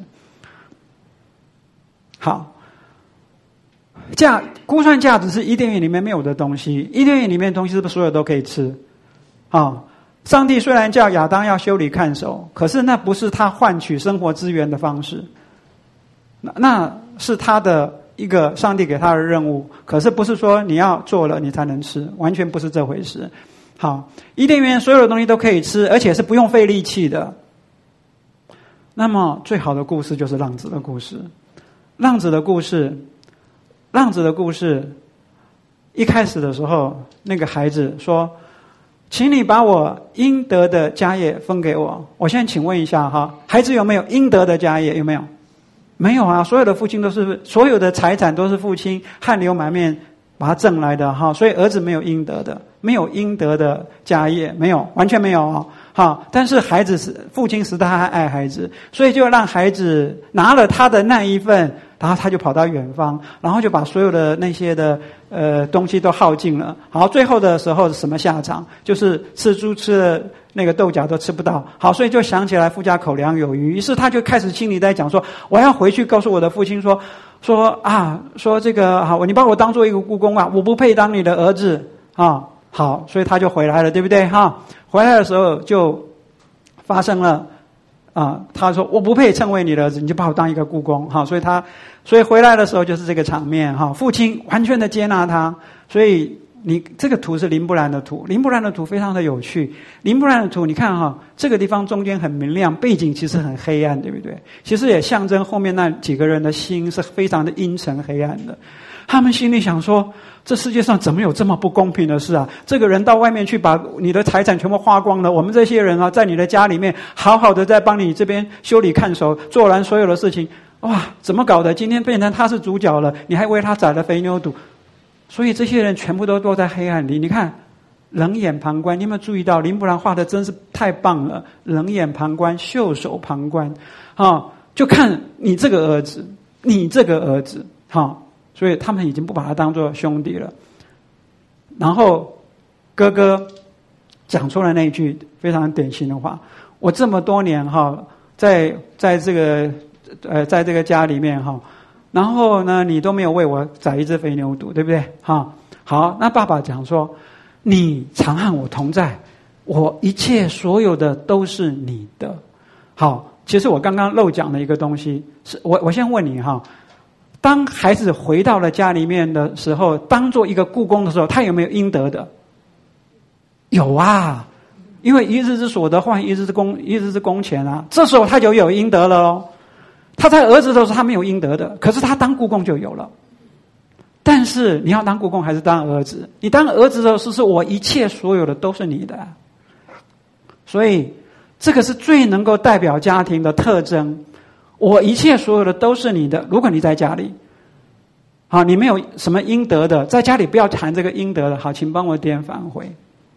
好，价估算价值是伊甸园里面没有的东西。伊甸园里面的东西是不是所有都可以吃？啊。上帝虽然叫亚当要修理看守，可是那不是他换取生活资源的方式，那那是他的一个上帝给他的任务，可是不是说你要做了你才能吃，完全不是这回事。好，伊甸园所有的东西都可以吃，而且是不用费力气的。那么最好的故事就是浪子的故事。浪子的故事，浪子的故事，一开始的时候，那个孩子说，请你把我应得的家业分给我。我现在请问一下哈，孩子有没有应得的家业？有没有？没有啊！所有的父亲都是，所有的财产都是父亲汗流满面把他挣来的哈，所以儿子没有应得的，没有应得的家业，没有，完全没有啊！哈，但是孩子是父亲时代还爱孩子，所以就让孩子拿了他的那一份，然后他就跑到远方，然后就把所有的那些的呃东西都耗尽了。好，最后的时候什么下场？就是吃猪吃的那个豆角都吃不到。好，所以就想起来富家口粮有余，于是他就开始心里在讲说，我要回去告诉我的父亲说说啊，说这个好，你把我当做一个雇工啊，我不配当你的儿子啊。好，所以他就回来了，对不对哈？回来的时候就发生了啊，他说我不配称为你的儿子，你就把我当一个雇工哈。所以他所以回来的时候就是这个场面哈，父亲完全的接纳他。所以你这个图是林布兰的图，林布兰的图非常的有趣。林布兰的图你看哈，这个地方中间很明亮，背景其实很黑暗，对不对？其实也象征后面那几个人的心是非常的阴沉黑暗的。他们心里想说，这世界上怎么有这么不公平的事啊？这个人到外面去把你的财产全部花光了，我们这些人啊，在你的家里面好好的在帮你这边修理看守，做完所有的事情，哇，怎么搞的？今天变成他是主角了，你还为他宰了肥牛肚。所以这些人全部都落在黑暗里。你看，冷眼旁观，你有没有注意到林布兰画的真是太棒了？冷眼旁观，袖手旁观，啊，就看你这个儿子，你这个儿子，哈。所以他们已经不把他当作兄弟了。然后哥哥讲出了那一句非常典型的话：我这么多年哈，在在这个呃在这个家里面哈，然后呢你都没有为我宰一只肥牛犊，对不对？哈，好，那爸爸讲说：你常和我同在，我一切所有的都是你的。好，其实我刚刚漏讲了一个东西，是我我先问你哈。当孩子回到了家里面的时候，当做一个雇工的时候，他有没有应得的？有啊，因为一日之所得换一日之工，一日之工钱啊。这时候他就有应得了哦。他在儿子的时候他没有应得的，可是他当雇工就有了。但是你要当雇工还是当儿子？你当儿子的时候，是是我一切所有的都是你的。所以这个是最能够代表家庭的特征。我一切所有的都是你的。如果你在家里，好，你没有什么应得的，在家里不要谈这个应得的。好，请帮我点返回。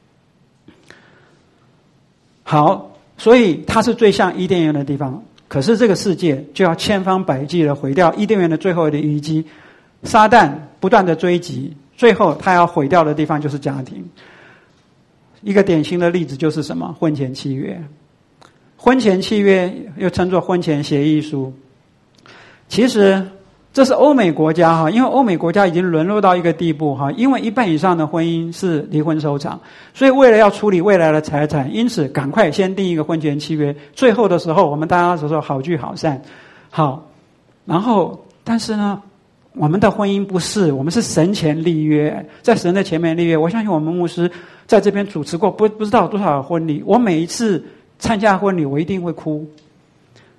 好，所以它是最像伊甸园的地方。可是这个世界就要千方百计的毁掉伊甸园的最后的遗迹。撒旦不断的追击，最后他要毁掉的地方就是家庭。一个典型的例子就是什么？婚前契约。婚前契约又称作婚前协议书。其实这是欧美国家哈，因为欧美国家已经沦落到一个地步哈，因为一半以上的婚姻是离婚收场，所以为了要处理未来的财产，因此赶快先订一个婚前契约，最后的时候我们大家说说好聚好散。好，然后但是呢，我们的婚姻不是，我们是神前立约，在神的前面立约。我相信我们牧师在这边主持过不不知道多少婚礼，我每一次参加婚礼我一定会哭，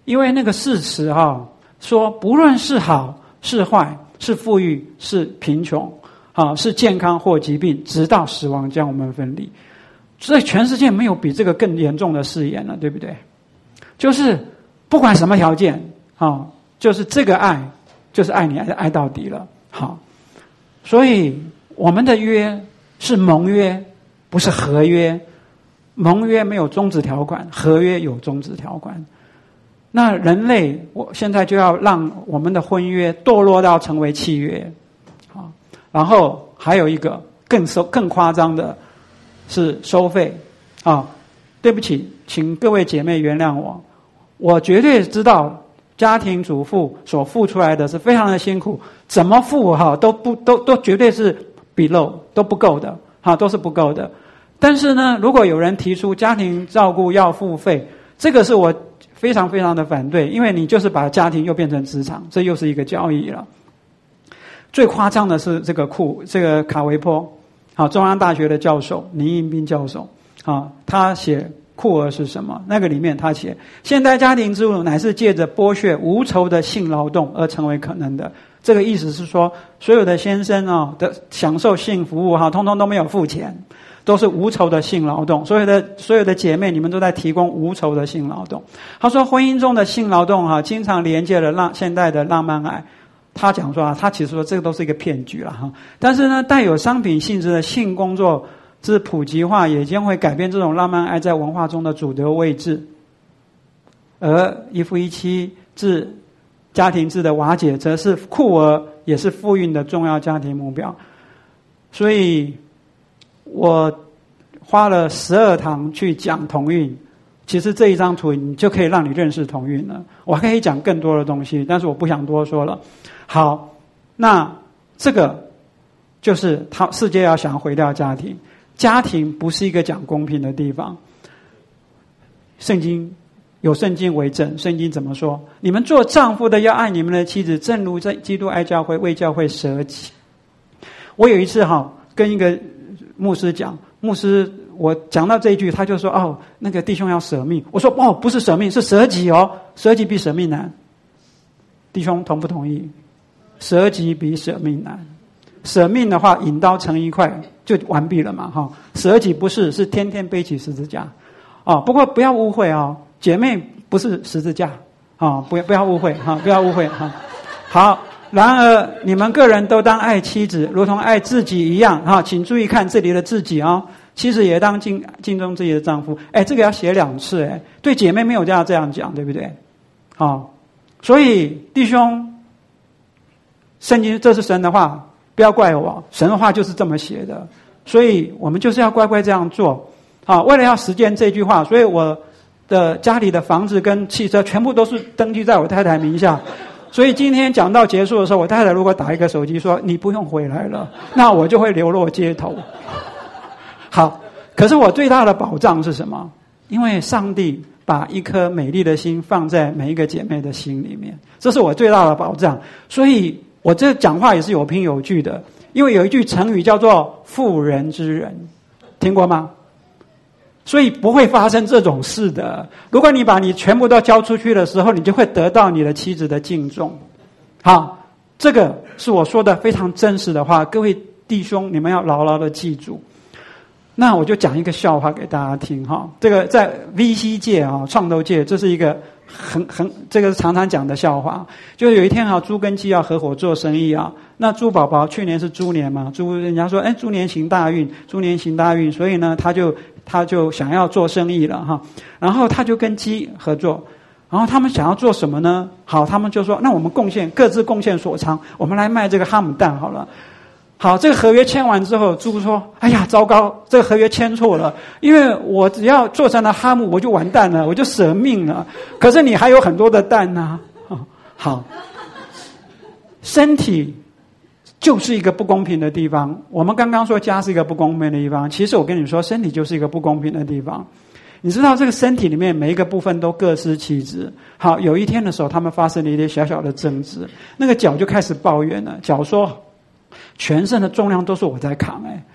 因为那个事实哈、哦，说不论是好是坏，是富裕是贫穷，啊，是健康或疾病，直到死亡将我们分离。所以全世界没有比这个更严重的誓言了，对不对？就是不管什么条件，啊，就是这个爱，就是爱你爱爱到底了。好，所以我们的约是盟约，不是合约。盟约没有终止条款，合约有终止条款。那人类，我现在就要让我们的婚约堕落到成为契约，啊，然后还有一个更收更夸张的是收费，啊，对不起，请各位姐妹原谅我，我绝对知道家庭主妇所付出来的是非常的辛苦，怎么付哈都不都都绝对是 below 都不够的，哈，都是不够的。但是呢，如果有人提出家庭照顾要付费，这个是我非常非常的反对，因为你就是把家庭又变成职场，这又是一个交易了。最夸张的是这个库，这个卡维波，好，中央大学的教授倪应斌教授，啊，他写库尔是什么？那个里面他写，现代家庭制度乃是借着剥削无酬的性劳动而成为可能的。这个意思是说，所有的先生啊的享受性服务哈，通通都没有付钱。都是无酬的性劳动，所有的所有的姐妹，你们都在提供无酬的性劳动。他说，婚姻中的性劳动哈、啊，经常连接了浪现代的浪漫爱。他讲说啊，他其实说这个都是一个骗局了哈。但是呢，带有商品性质的性工作之普及化，也将会改变这种浪漫爱在文化中的主流位置。而一夫一妻制家庭制的瓦解，则是库尔也是妇运的重要家庭目标。所以我花了十二堂去讲同运，其实这一张图你就可以让你认识同运了。我还可以讲更多的东西，但是我不想多说了。好，那这个就是他世界要想毁掉家庭，家庭不是一个讲公平的地方。圣经有圣经为证，圣经怎么说？你们做丈夫的要爱你们的妻子，正如在基督爱教会，为教会舍己。我有一次哈跟一个牧师讲，牧师，我讲到这一句，他就说：“哦，那个弟兄要舍命。”我说：“哦，不是舍命，是舍己哦，舍己比舍命难。”弟兄同不同意？舍己比舍命难。舍命的话，引刀成一块就完毕了嘛，哈。舍己不是，是天天背起十字架。哦，不过不要误会哦，姐妹不是十字架，啊、哦，不要不要误会哈，不要误会哈。好。然而，你们个人都当爱妻子，如同爱自己一样哈。请注意看这里的自己啊、哦，妻子也当敬敬重自己的丈夫。哎，这个要写两次哎，对姐妹没有这样这样讲，对不对？好、哦，所以弟兄，圣经这是神的话，不要怪我，神的话就是这么写的，所以我们就是要乖乖这样做。好、哦，为了要实践这句话，所以我的家里的房子跟汽车全部都是登记在我太太名下。所以今天讲到结束的时候，我太太如果打一个手机说你不用回来了，那我就会流落街头。好，可是我最大的保障是什么？因为上帝把一颗美丽的心放在每一个姐妹的心里面，这是我最大的保障。所以我这讲话也是有凭有据的，因为有一句成语叫做妇人之仁，听过吗？所以不会发生这种事的。如果你把你全部都交出去的时候，你就会得到你的妻子的敬重。好，这个是我说的非常真实的话，各位弟兄，你们要牢牢的记住。那我就讲一个笑话给大家听哈。这个在 V C 界啊，创投界，这是一个很很这个是常常讲的笑话。就是有一天啊，猪跟鸡要合伙做生意啊。那猪宝宝去年是猪年嘛，猪人家说，哎，猪年行大运，猪年行大运，所以呢，他就他就想要做生意了哈。然后他就跟鸡合作，然后他们想要做什么呢？好，他们就说，那我们贡献各自贡献所长，我们来卖这个哈姆蛋好了。好，这个合约签完之后，猪说：“哎呀，糟糕，这个合约签错了，因为我只要做成了哈姆，我就完蛋了，我就舍命了。可是你还有很多的蛋呐、啊。”好，身体就是一个不公平的地方。我们刚刚说家是一个不公平的地方，其实我跟你说，身体就是一个不公平的地方。你知道这个身体里面每一个部分都各司其职。好，有一天的时候，他们发生了一点小小的争执，那个脚就开始抱怨了，脚说：“全身的重量都是我在扛，哎，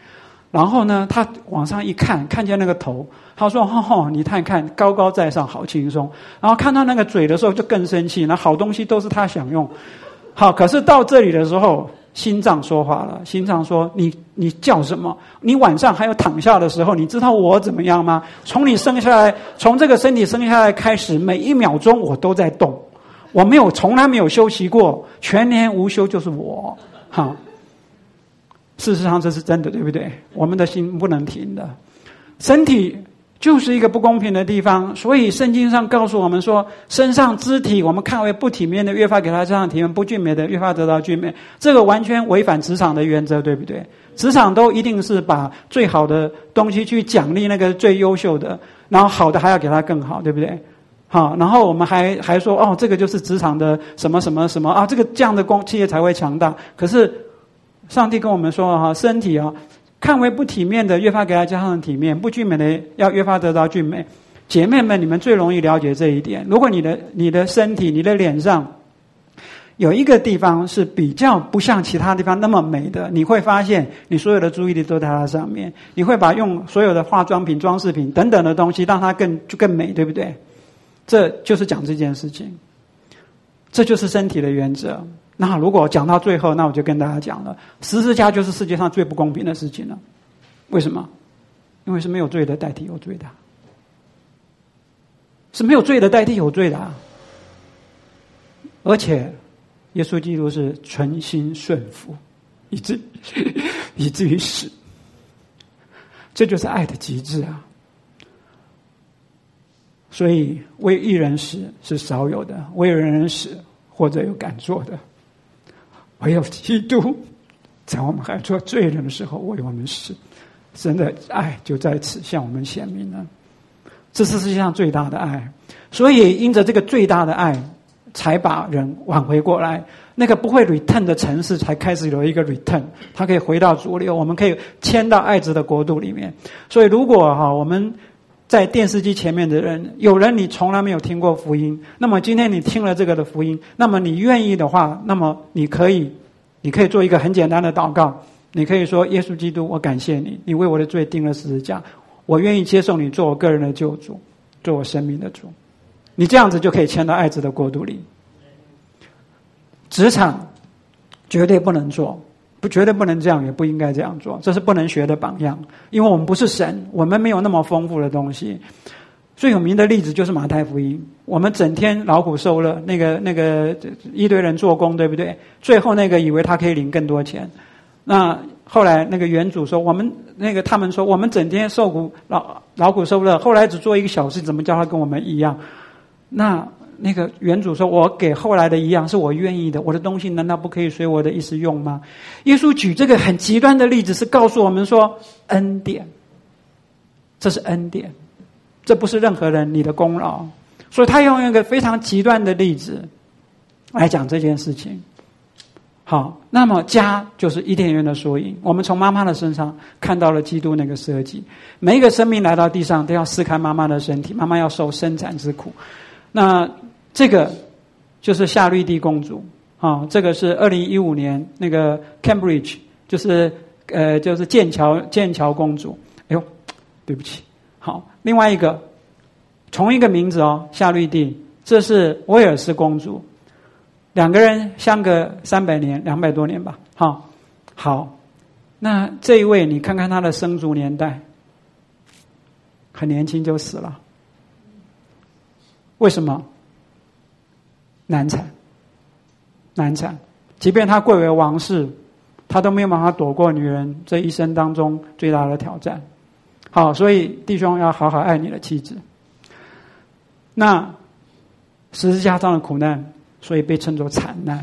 然后呢，他往上一看，看见那个头，他说：“吼吼，你看看，高高在上，好轻松。”然后看到那个嘴的时候，就更生气。那好东西都是他享用，好，可是到这里的时候，心脏说话了。心脏说：“你你叫什么？你晚上还有躺下的时候，你知道我怎么样吗？从你生下来，从这个身体生下来开始，每一秒钟我都在动，我没有从来没有休息过，全年无休就是我。”好。事实上这是真的，对不对？我们的心不能停的，身体就是一个不公平的地方，所以圣经上告诉我们说，身上肢体我们看为不体面的，越发给他加上体面；不俊美的，越发得到俊美。这个完全违反职场的原则，对不对？职场都一定是把最好的东西去奖励那个最优秀的，然后好的还要给他更好，对不对？好，然后我们还还说，哦，这个就是职场的什么什么什么啊，这个这样的公企业才会强大。可是上帝跟我们说哈，身体啊，看为不体面的，越发给他加上体面；不俊美的，要越发得到俊美。姐妹们，你们最容易了解这一点。如果你的你的身体、你的脸上有一个地方是比较不像其他地方那么美的，你会发现你所有的注意力都在它上面。你会把用所有的化妆品、装饰品等等的东西，让它更就更美，对不对？这就是讲这件事情，这就是身体的原则。那如果讲到最后，那我就跟大家讲了，十字架就是世界上最不公平的事情了。为什么？因为是没有罪的代替有罪的，是没有罪的代替有罪的，而且耶稣基督是存心顺服，以至以至于死，这就是爱的极致啊！所以为一人死是少有的，为人死或者有敢做的。唯有基督在我们还做罪人的时候为我们死，神的爱就在此向我们显明了。这是世界上最大的爱，所以因着这个最大的爱才把人挽回过来。那个不会 return 的城市才开始有一个 return， 它可以回到主流，我们可以迁到爱子的国度里面。所以如果哈我们在电视机前面的人，有人你从来没有听过福音，那么今天你听了这个的福音，那么你愿意的话，那么你可以你可以做一个很简单的祷告，你可以说：耶稣基督，我感谢你，你为我的罪钉了十字架，我愿意接受你做我个人的救主，做我生命的主。你这样子就可以迁到爱子的国度里。职场绝对不能做，不绝对不能这样，也不应该这样做，这是不能学的榜样。因为我们不是神，我们没有那么丰富的东西。最有名的例子就是马太福音，我们整天劳苦受乐，那个那个一堆人做工，对不对？最后那个以为他可以领更多钱，那后来那个原主说，我们那个他们说，我们整天受苦劳劳苦受乐，后来只做一个小事，怎么叫他跟我们一样？那那个原主说，我给后来的一样是我愿意的，我的东西难道不可以随我的意思用吗？耶稣举这个很极端的例子是告诉我们说，恩典，这是恩典，这不是任何人你的功劳。所以他用一个非常极端的例子来讲这件事情。好，那么家就是伊甸园的缩影，我们从妈妈的身上看到了基督那个设计。每一个生命来到地上都要撕开妈妈的身体，妈妈要受生产之苦。那这个就是夏绿蒂公主啊，这个是二零一五年那个 Cambridge， 就是呃就是剑桥剑桥公主。哎呦，对不起。好，另外一个同一个名字哦，夏绿蒂，这是威尔斯公主，两个人相隔三百年，两百多年吧。好，好，那这一位你看看她的生卒年代，很年轻就死了。为什么？难产，难产。即便他贵为王室，他都没有办法躲过女人这一生当中最大的挑战。好，所以弟兄要好好爱你的妻子。那十字架上的苦难，所以被称作惨难。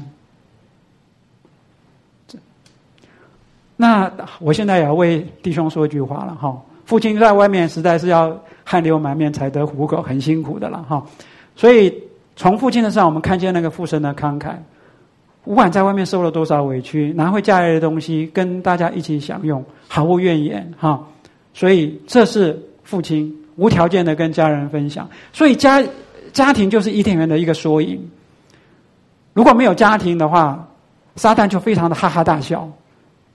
那我现在也要为弟兄说一句话了哈。父亲在外面实在是要汗流满面才得糊口，很辛苦的了哈。所以从父亲的身上，我们看见那个父神的慷慨，不管在外面受了多少委屈，拿回家来的东西跟大家一起享用，毫无怨言哈。所以这是父亲无条件的跟家人分享。所以家家庭就是伊甸园的一个缩影。如果没有家庭的话，撒旦就非常的哈哈大笑。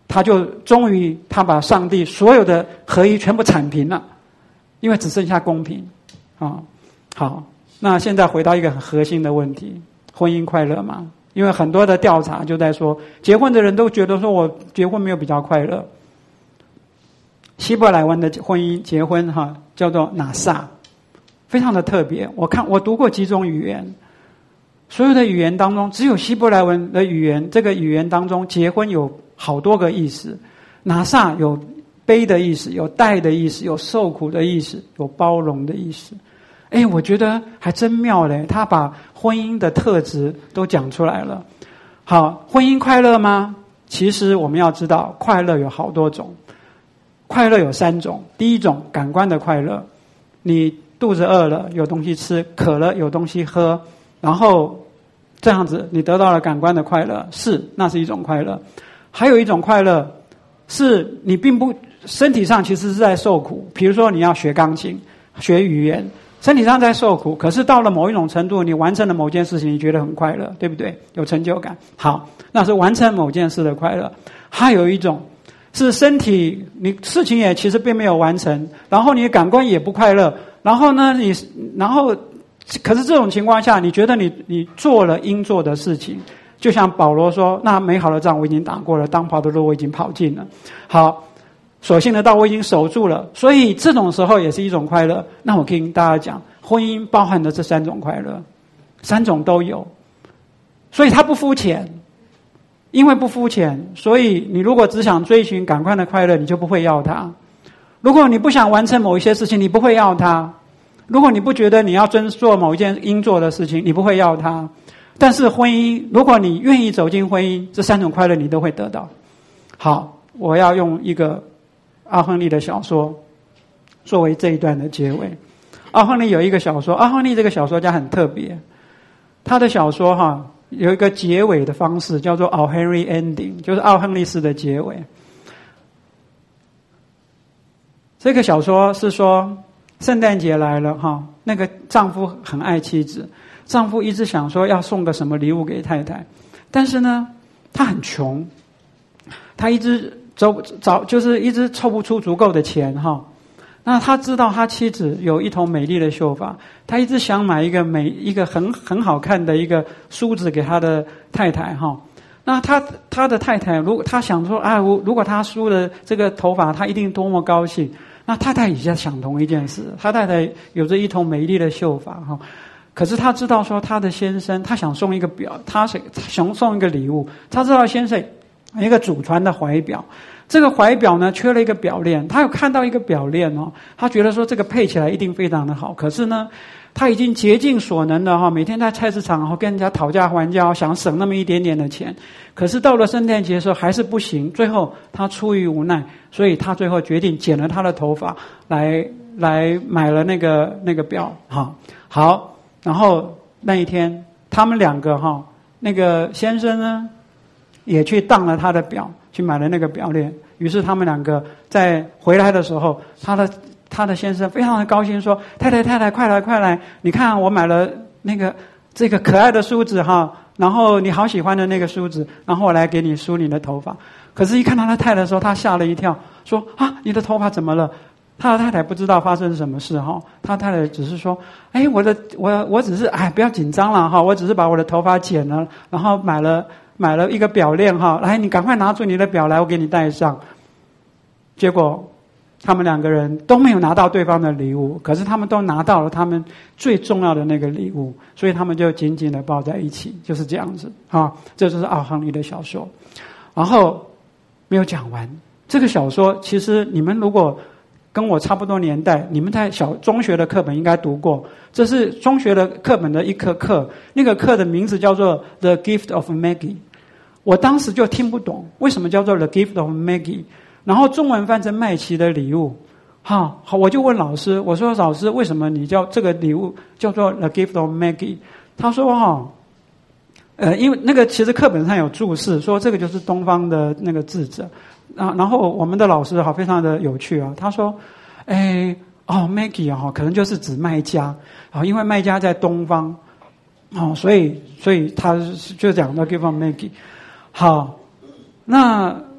他就终于他把上帝所有的合一全部铲平了，因为只剩下公平啊。好，那现在回到一个很核心的问题：婚姻快乐吗？因为很多的调查就在说，结婚的人都觉得说我结婚没有比较快乐。希伯来文的婚姻结婚哈叫做拿撒，非常的特别。我看我读过几种语言，所有的语言当中，只有希伯来文的语言这个语言当中，结婚有好多个意思。拿撒有悲的意思，有带的意思，有受苦的意思，有包容的意思。哎，我觉得还真妙嘞，他把婚姻的特质都讲出来了。好，婚姻快乐吗？其实我们要知道，快乐有好多种。快乐有三种，第一种感官的快乐，你肚子饿了有东西吃，渴了有东西喝，然后这样子你得到了感官的快乐，是，那是一种快乐。还有一种快乐是你并不身体上其实是在受苦，比如说你要学钢琴学语言，身体上在受苦，可是到了某一种程度，你完成了某件事情，你觉得很快乐，对不对？有成就感。好，那是完成某件事的快乐。还有一种是身体，你事情也其实并没有完成，然后你感官也不快乐，然后呢，你然后可是这种情况下，你觉得你你做了应做的事情，就像保罗说：“那美好的仗我已经打过了，当跑的路我已经跑尽了。”好，所幸的道我已经守住了，所以这种时候也是一种快乐。那我跟大家讲，婚姻包含的这三种快乐，三种都有，所以它不肤浅。因为不肤浅，所以你如果只想追寻感官的快乐，你就不会要它。如果你不想完成某一些事情，你不会要它。如果你不觉得你要遵做某一件应做的事情，你不会要它。但是婚姻，如果你愿意走进婚姻，这三种快乐你都会得到。好，我要用一个奥亨利的小说作为这一段的结尾。奥亨利有一个小说，奥亨利这个小说家很特别，他的小说哈有一个结尾的方式，叫做奥亨利 ending， 就是奥亨利式的结尾。这个小说是说，圣诞节来了哈，那个丈夫很爱妻子，丈夫一直想说要送个什么礼物给太太，但是呢，他很穷，他一直找找就是一直凑不出足够的钱哈。那他知道他妻子有一头美丽的秀发，他一直想买一个美一个很很好看的一个梳子给他的太太哈。那他他的太太如果他想说啊，如果他梳了这个头发，他一定多么高兴。那太太也在想同一件事，他太太有着一头美丽的秀发哈。可是他知道说他的先生，他想送一个表，他想送一个礼物，他知道先生一个祖传的怀表。这个怀表呢，缺了一个表链，他有看到一个表链哦，他觉得说这个配起来一定非常的好。可是呢，他已经竭尽所能的哈，每天在菜市场然后跟人家讨价还价，想省那么一点点的钱。可是到了圣诞节的时候还是不行，最后他出于无奈，所以他最后决定剪了他的头发来来买了那个那个表哈。好，然后那一天他们两个哈，那个先生呢也去当了他的表。去买了那个表链，于是他们两个在回来的时候，他的他的先生非常的高兴，说：“太太太太，快来快来！你看我买了那个这个可爱的梳子哈，然后你好喜欢的那个梳子，然后我来给你梳你的头发。”可是，一看到他太太的时候，他吓了一跳，说：“啊，你的头发怎么了？”他的太太不知道发生什么事哈，他太太只是说：“哎，我的我我只是哎，不要紧张了哈，我只是把我的头发剪了，然后买了。”买了一个表链哈，来，你赶快拿出你的表来，我给你戴上。结果他们两个人都没有拿到对方的礼物，可是他们都拿到了他们最重要的那个礼物，所以他们就紧紧的抱在一起，就是这样子啊。这就是奥亨利的小说。然后没有讲完，这个小说其实你们如果跟我差不多年代，你们在小中学的课本应该读过。这是中学的课本的一课课，那个课的名字叫做《The Gift of Maggie》。我当时就听不懂为什么叫做 The Gift of Maggie， 然后中文翻成麦琪的礼物。哈，好，我就问老师，我说老师，为什么你叫这个礼物叫做 The Gift of Maggie？ 他说哈，呃，因为那个其实课本上有注释，说这个就是东方的那个智者。啊，然后我们的老师哈非常的有趣啊，他说，哎，哦 ，Maggie 哈，可能就是指麦家啊，因为麦家在东方，哦，所以所以他就讲到 Gift of Maggie。好，那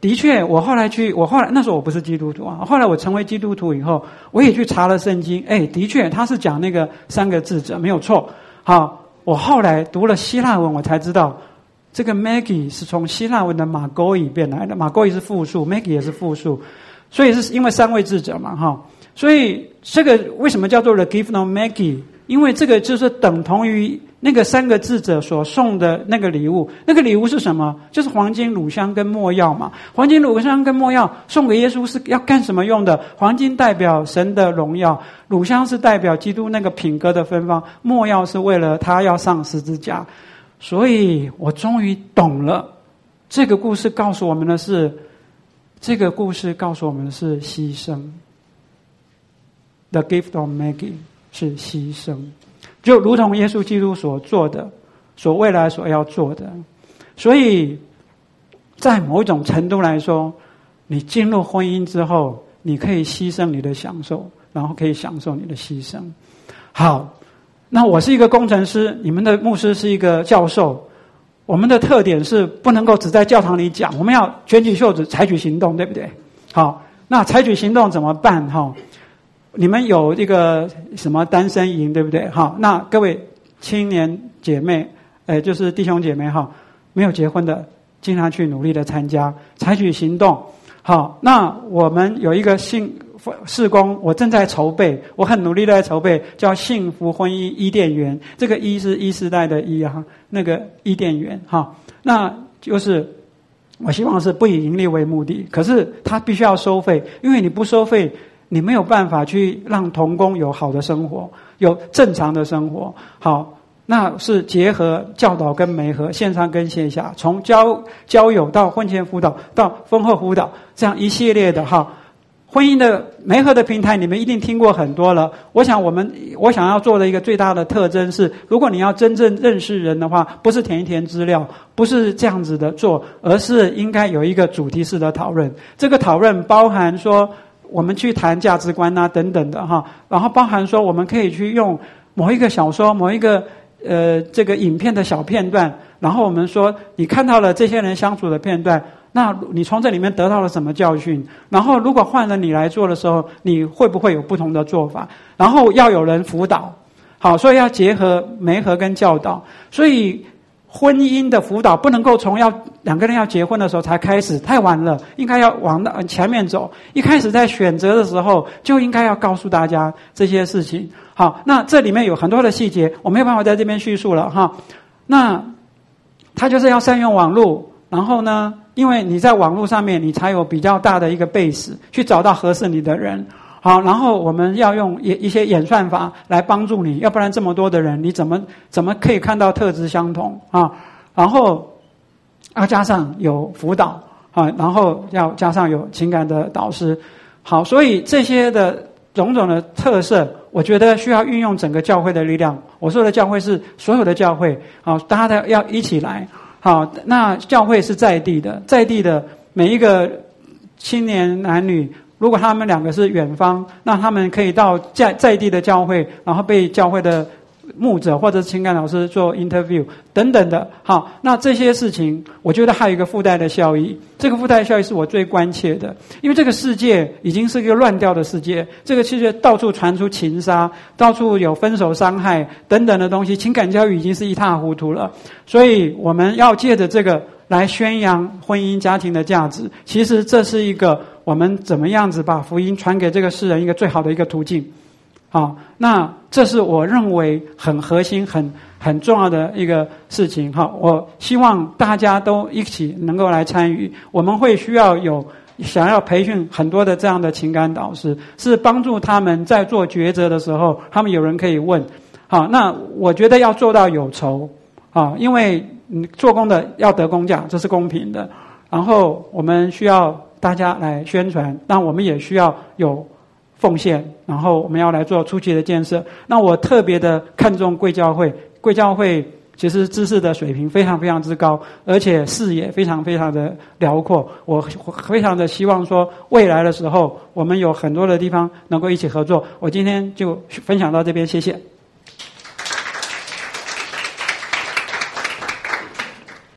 的确，我后来去，我后来那时候我不是基督徒啊，后来我成为基督徒以后，我也去查了圣经，哎，的确他是讲那个三个智者没有错。好，我后来读了希腊文，我才知道这个 Magi 是从希腊文的马勾伊变来的，马勾伊是复数 ，Magi 也是复数，所以是因为三位智者嘛，哈，所以这个为什么叫做 The Gift of Magi？ 因为这个就是等同于那个三个智者所送的那个礼物，那个礼物是什么？就是黄金、乳香跟没药嘛。黄金、乳香跟没药送给耶稣是要干什么用的？黄金代表神的荣耀，乳香是代表基督那个品格的芬芳，没药是为了他要上十字架。所以我终于懂了，这个故事告诉我们的是，这个故事告诉我们的是牺牲。The gift of Magi 是牺牲。就如同耶稣基督所做的，所未来所要做的。所以在某一种程度来说，你进入婚姻之后，你可以牺牲你的享受，然后可以享受你的牺牲。好，那我是一个工程师，你们的牧师是一个教授，我们的特点是不能够只在教堂里讲，我们要卷起袖子采取行动，对不对？好，那采取行动怎么办？哈，你们有这个什么单身营，对不对？好，那各位青年姐妹，呃，就是弟兄姐妹哈，没有结婚的，尽量去努力的参加，采取行动。好，那我们有一个幸事工，我正在筹备，我很努力的在筹备，叫幸福婚姻伊甸园。这个伊是伊时代的伊啊，那个伊甸园哈，那就是我希望是不以盈利为目的，可是它必须要收费，因为你不收费，你没有办法去让同工有好的生活，有正常的生活。好，那是结合教导跟媒合，线上跟线下，从交交友到婚前辅导到婚后辅导，这样一系列的哈。婚姻的媒合的平台，你们一定听过很多了。我想我们我想要做的一个最大的特征是，如果你要真正认识人的话，不是填一填资料，不是这样子的做，而是应该有一个主题式的讨论。这个讨论包含说，我们去谈价值观啊等等的哈，然后包含说我们可以去用某一个小说、某一个呃这个影片的小片段，然后我们说你看到了这些人相处的片段，那你从这里面得到了什么教训？然后如果换了你来做的时候，你会不会有不同的做法？然后要有人辅导，好，所以要结合媒合跟教导。所以婚姻的辅导不能够从要两个人要结婚的时候才开始，太晚了，应该要往前面走。一开始在选择的时候就应该要告诉大家这些事情。好，那这里面有很多的细节，我没有办法在这边叙述了哈。那他就是要善用网络，然后呢，因为你在网络上面，你才有比较大的一个 base 去找到合适你的人。好，然后我们要用一些演算法来帮助你，要不然这么多的人，你怎么怎么可以看到特质相同啊？然后要加上有辅导啊，然后要加上有情感的导师。好，所以这些的种种的特色，我觉得需要运用整个教会的力量。我说的教会是所有的教会，好，大家的要一起来。好，那教会是在地的，在地的每一个青年男女，如果他们两个是远方，那他们可以到在在地的教会，然后被教会的牧者或者是情感老师做 interview 等等的。好，那这些事情，我觉得还有一个附带的效益。这个附带效益是我最关切的，因为这个世界已经是一个乱掉的世界，这个世界到处传出情杀，到处有分手伤害等等的东西，情感教育已经是一塌糊涂了。所以我们要借着这个来宣扬婚姻家庭的价值。其实这是一个我们怎么样子把福音传给这个世人一个最好的一个途径。好，那这是我认为很核心、很很重要的一个事情。好，我希望大家都一起能够来参与。我们会需要有想要培训很多的这样的情感导师，是帮助他们在做抉择的时候，他们有人可以问。好，那我觉得要做到有酬。啊，因为你做工的要得工价，这是公平的。然后我们需要大家来宣传，那我们也需要有奉献，然后我们要来做初期的建设。那我特别的看重贵教会，贵教会其实知识的水平非常非常之高，而且视野非常非常的辽阔。我非常的希望说，未来的时候我们有很多的地方能够一起合作。我今天就分享到这边，谢谢。